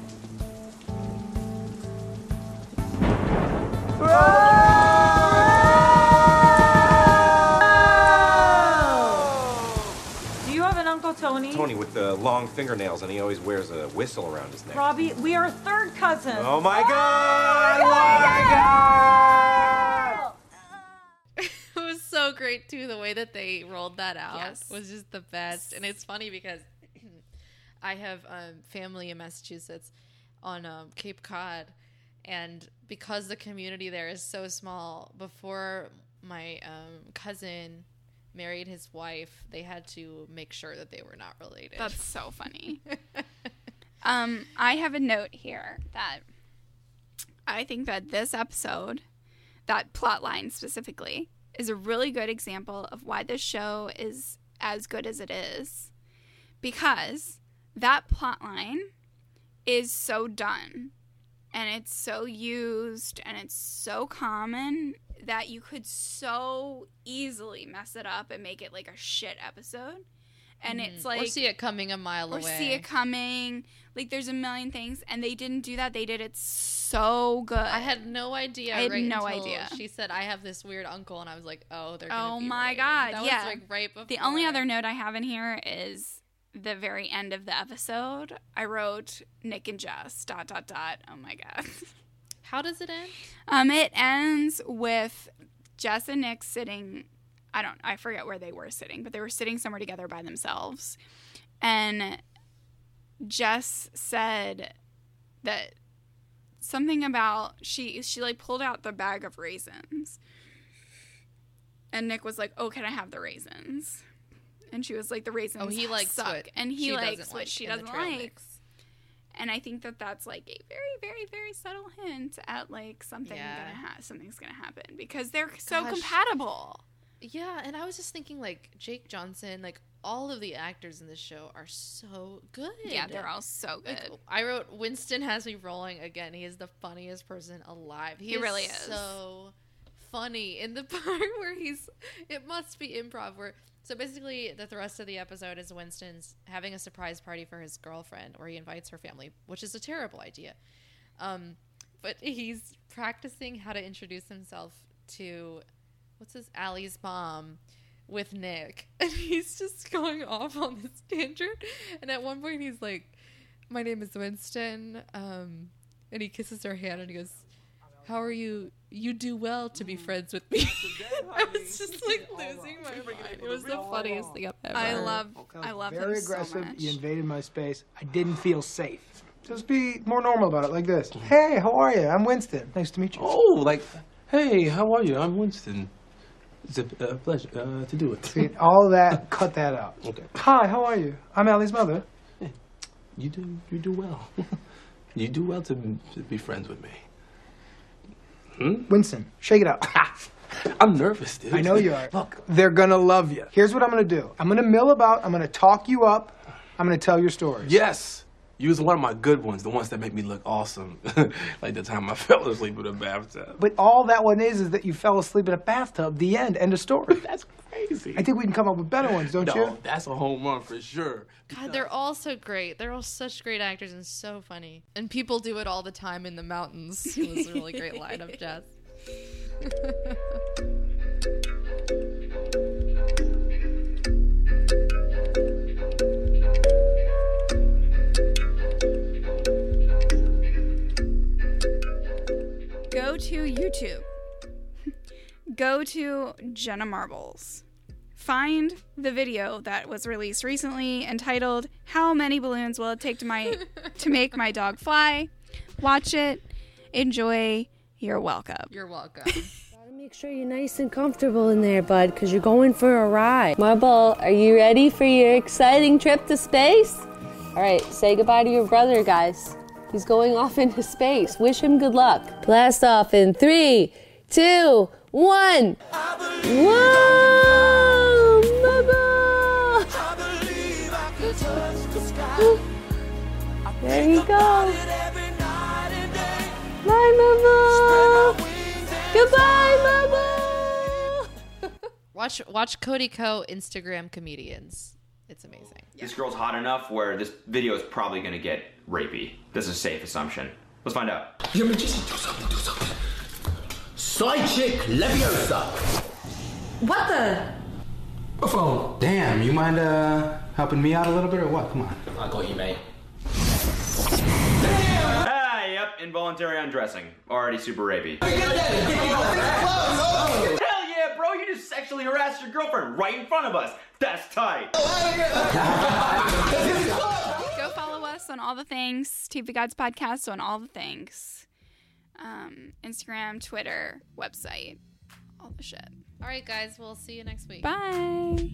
[SPEAKER 23] Do you have an Uncle Tony?
[SPEAKER 22] Tony with the long fingernails, and he always wears a whistle around his neck.
[SPEAKER 23] Robbie, we are third cousins.
[SPEAKER 22] Oh my God! Oh my God!
[SPEAKER 4] It was so great too. The way that they rolled that out was just the best. And it's funny because I have family in Massachusetts on Cape Cod, and because the community there is so small, before my cousin married his wife, they had to make sure that they were not related.
[SPEAKER 3] That's so funny. I have a note here that I think that this episode, that plot line specifically, is a really good example of why this show is as good as it is. Because that plot line is so done, and it's so used, and it's so common that you could so easily mess it up and make it like a shit episode. And it's like...
[SPEAKER 4] Or see it coming a mile away.
[SPEAKER 3] Or see it coming. Like, there's a million things. And they didn't do that. They did it so good.
[SPEAKER 4] I had no idea.
[SPEAKER 3] I had
[SPEAKER 4] right
[SPEAKER 3] no
[SPEAKER 4] until
[SPEAKER 3] idea.
[SPEAKER 4] She said, I have this weird uncle. And I was like, oh, they're going to
[SPEAKER 3] Oh,
[SPEAKER 4] be
[SPEAKER 3] my
[SPEAKER 4] related.
[SPEAKER 3] God.
[SPEAKER 4] That
[SPEAKER 3] yeah.
[SPEAKER 4] was like right before.
[SPEAKER 3] The only other note I have in here is the very end of the episode. I wrote Nick and Jess, ... Oh, my God.
[SPEAKER 4] How does it end?
[SPEAKER 3] It ends with Jess and Nick sitting... I forget where they were sitting, but they were sitting somewhere together by themselves. And Jess said that something about she like pulled out the bag of raisins. And Nick was like, "Oh, can I have the raisins?" And she was like, "The raisins
[SPEAKER 4] he likes
[SPEAKER 3] suck."
[SPEAKER 4] what
[SPEAKER 3] And he
[SPEAKER 4] she
[SPEAKER 3] likes
[SPEAKER 4] doesn't
[SPEAKER 3] what
[SPEAKER 4] like
[SPEAKER 3] she
[SPEAKER 4] in the
[SPEAKER 3] doesn't
[SPEAKER 4] trail
[SPEAKER 3] like.
[SPEAKER 4] mix.
[SPEAKER 3] And I think that that's like a very, very, very subtle hint at like something's gonna happen because they're so
[SPEAKER 4] Gosh.
[SPEAKER 3] compatible.
[SPEAKER 4] Yeah, and I was just thinking, like, Jake Johnson, like, all of the actors in this show are so good.
[SPEAKER 3] Yeah, they're all so good.
[SPEAKER 4] Like, I wrote, Winston has me rolling again. He is the funniest person alive.
[SPEAKER 3] He really is.
[SPEAKER 4] So funny in the part where it must be improv where, so basically the thrust of the episode is Winston's having a surprise party for his girlfriend where he invites her family, which is a terrible idea. But he's practicing how to introduce himself to, Allie's mom with Nick. And he's just going off on this tangent. And at one point he's like, my name is Winston. And he kisses her hand and he goes, how are you? You do well to be friends with me. I was just like losing my mind. It was the funniest thing I've ever.
[SPEAKER 3] I love
[SPEAKER 1] Very
[SPEAKER 3] him
[SPEAKER 1] aggressive.
[SPEAKER 3] so much.
[SPEAKER 1] You invaded my space. I didn't feel safe. Just be more normal about it, like this. Hey, how are you? I'm Winston. Nice to meet you.
[SPEAKER 5] Oh, like, hey, how are you? I'm Winston. It's a pleasure to do it.
[SPEAKER 1] See, all of that, cut that out.
[SPEAKER 5] Okay.
[SPEAKER 1] Hi, how are you? I'm Allie's mother.
[SPEAKER 5] You do well. You do well to be friends with me.
[SPEAKER 1] Winston, shake it out.
[SPEAKER 5] I'm nervous, dude.
[SPEAKER 1] I know you are. Look, they're gonna love you. Here's what I'm gonna do. I'm gonna mill about. I'm gonna talk you up. I'm gonna tell your stories.
[SPEAKER 5] Yes. You was one of my good ones, the ones that make me look awesome. Like the time I fell asleep in a bathtub.
[SPEAKER 1] But all that one is that you fell asleep in a bathtub. The end. End of story.
[SPEAKER 5] That's crazy.
[SPEAKER 1] I think we can come up with better ones, don't you?
[SPEAKER 5] No, that's a home run for sure.
[SPEAKER 4] God, they're all so great. They're all such great actors and so funny. And people do it all the time in the mountains. It was a really great lineup, Jess.
[SPEAKER 3] Go to YouTube. Go to Jenna Marbles. Find the video that was released recently entitled "How Many Balloons Will It Take to Make My Dog Fly?" Watch it. Enjoy. You're welcome.
[SPEAKER 4] You're welcome.
[SPEAKER 6] Gotta make sure you're nice and comfortable in there, bud, because you're going for a ride. Marble, are you ready for your exciting trip to space? All right, say goodbye to your brother, guys. He's going off into space. Wish him good luck. Blast off in 3, 2, 1. Whoa, Marble! There you go. Bye, Marble. Goodbye, Marble.
[SPEAKER 4] Watch Cody Co. Instagram comedians. It's amazing.
[SPEAKER 8] This girl's hot enough where this video is probably going to get rapey. This is a safe assumption. Let's find out.
[SPEAKER 9] Yeah, but just do something. Side chick Leviosa.
[SPEAKER 24] What the?
[SPEAKER 13] Oh, damn. You mind helping me out a little bit or what? Come on.
[SPEAKER 8] I'll go you, mate. Yep, involuntary undressing. Already super rapey. Hell yeah, bro, you just sexually harassed your girlfriend right in front of us. That's tight.
[SPEAKER 3] Go follow us on all the things. TV Gods Podcast on all the things. Instagram, Twitter, website, all the shit.
[SPEAKER 4] All right, guys, we'll see you next week.
[SPEAKER 3] Bye.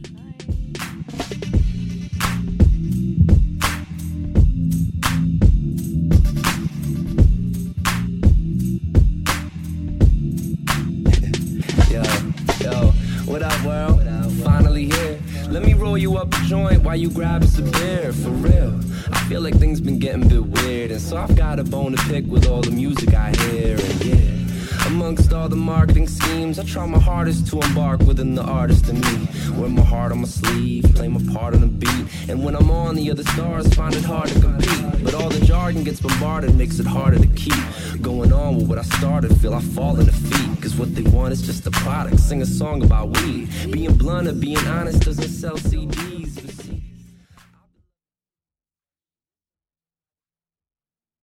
[SPEAKER 25] Yo, what up, world? Finally here. Let me roll you up a joint while you grab us a beer. For real, I feel like things been getting a bit weird, and so I've got a bone to pick with all the music I hear. And yeah, amongst all the marketing schemes, I try my hardest to embark within the artist in me. Wear my heart on my sleeve, play my part on the beat, and when I'm on, the other stars find it hard to compete. But all the jargon gets bombarded, makes it harder to keep going on with what I started. Feel I fall in defeat, cause what they want is just a product. Sing a song about weed. Being blunt or being honest doesn't sell CDs.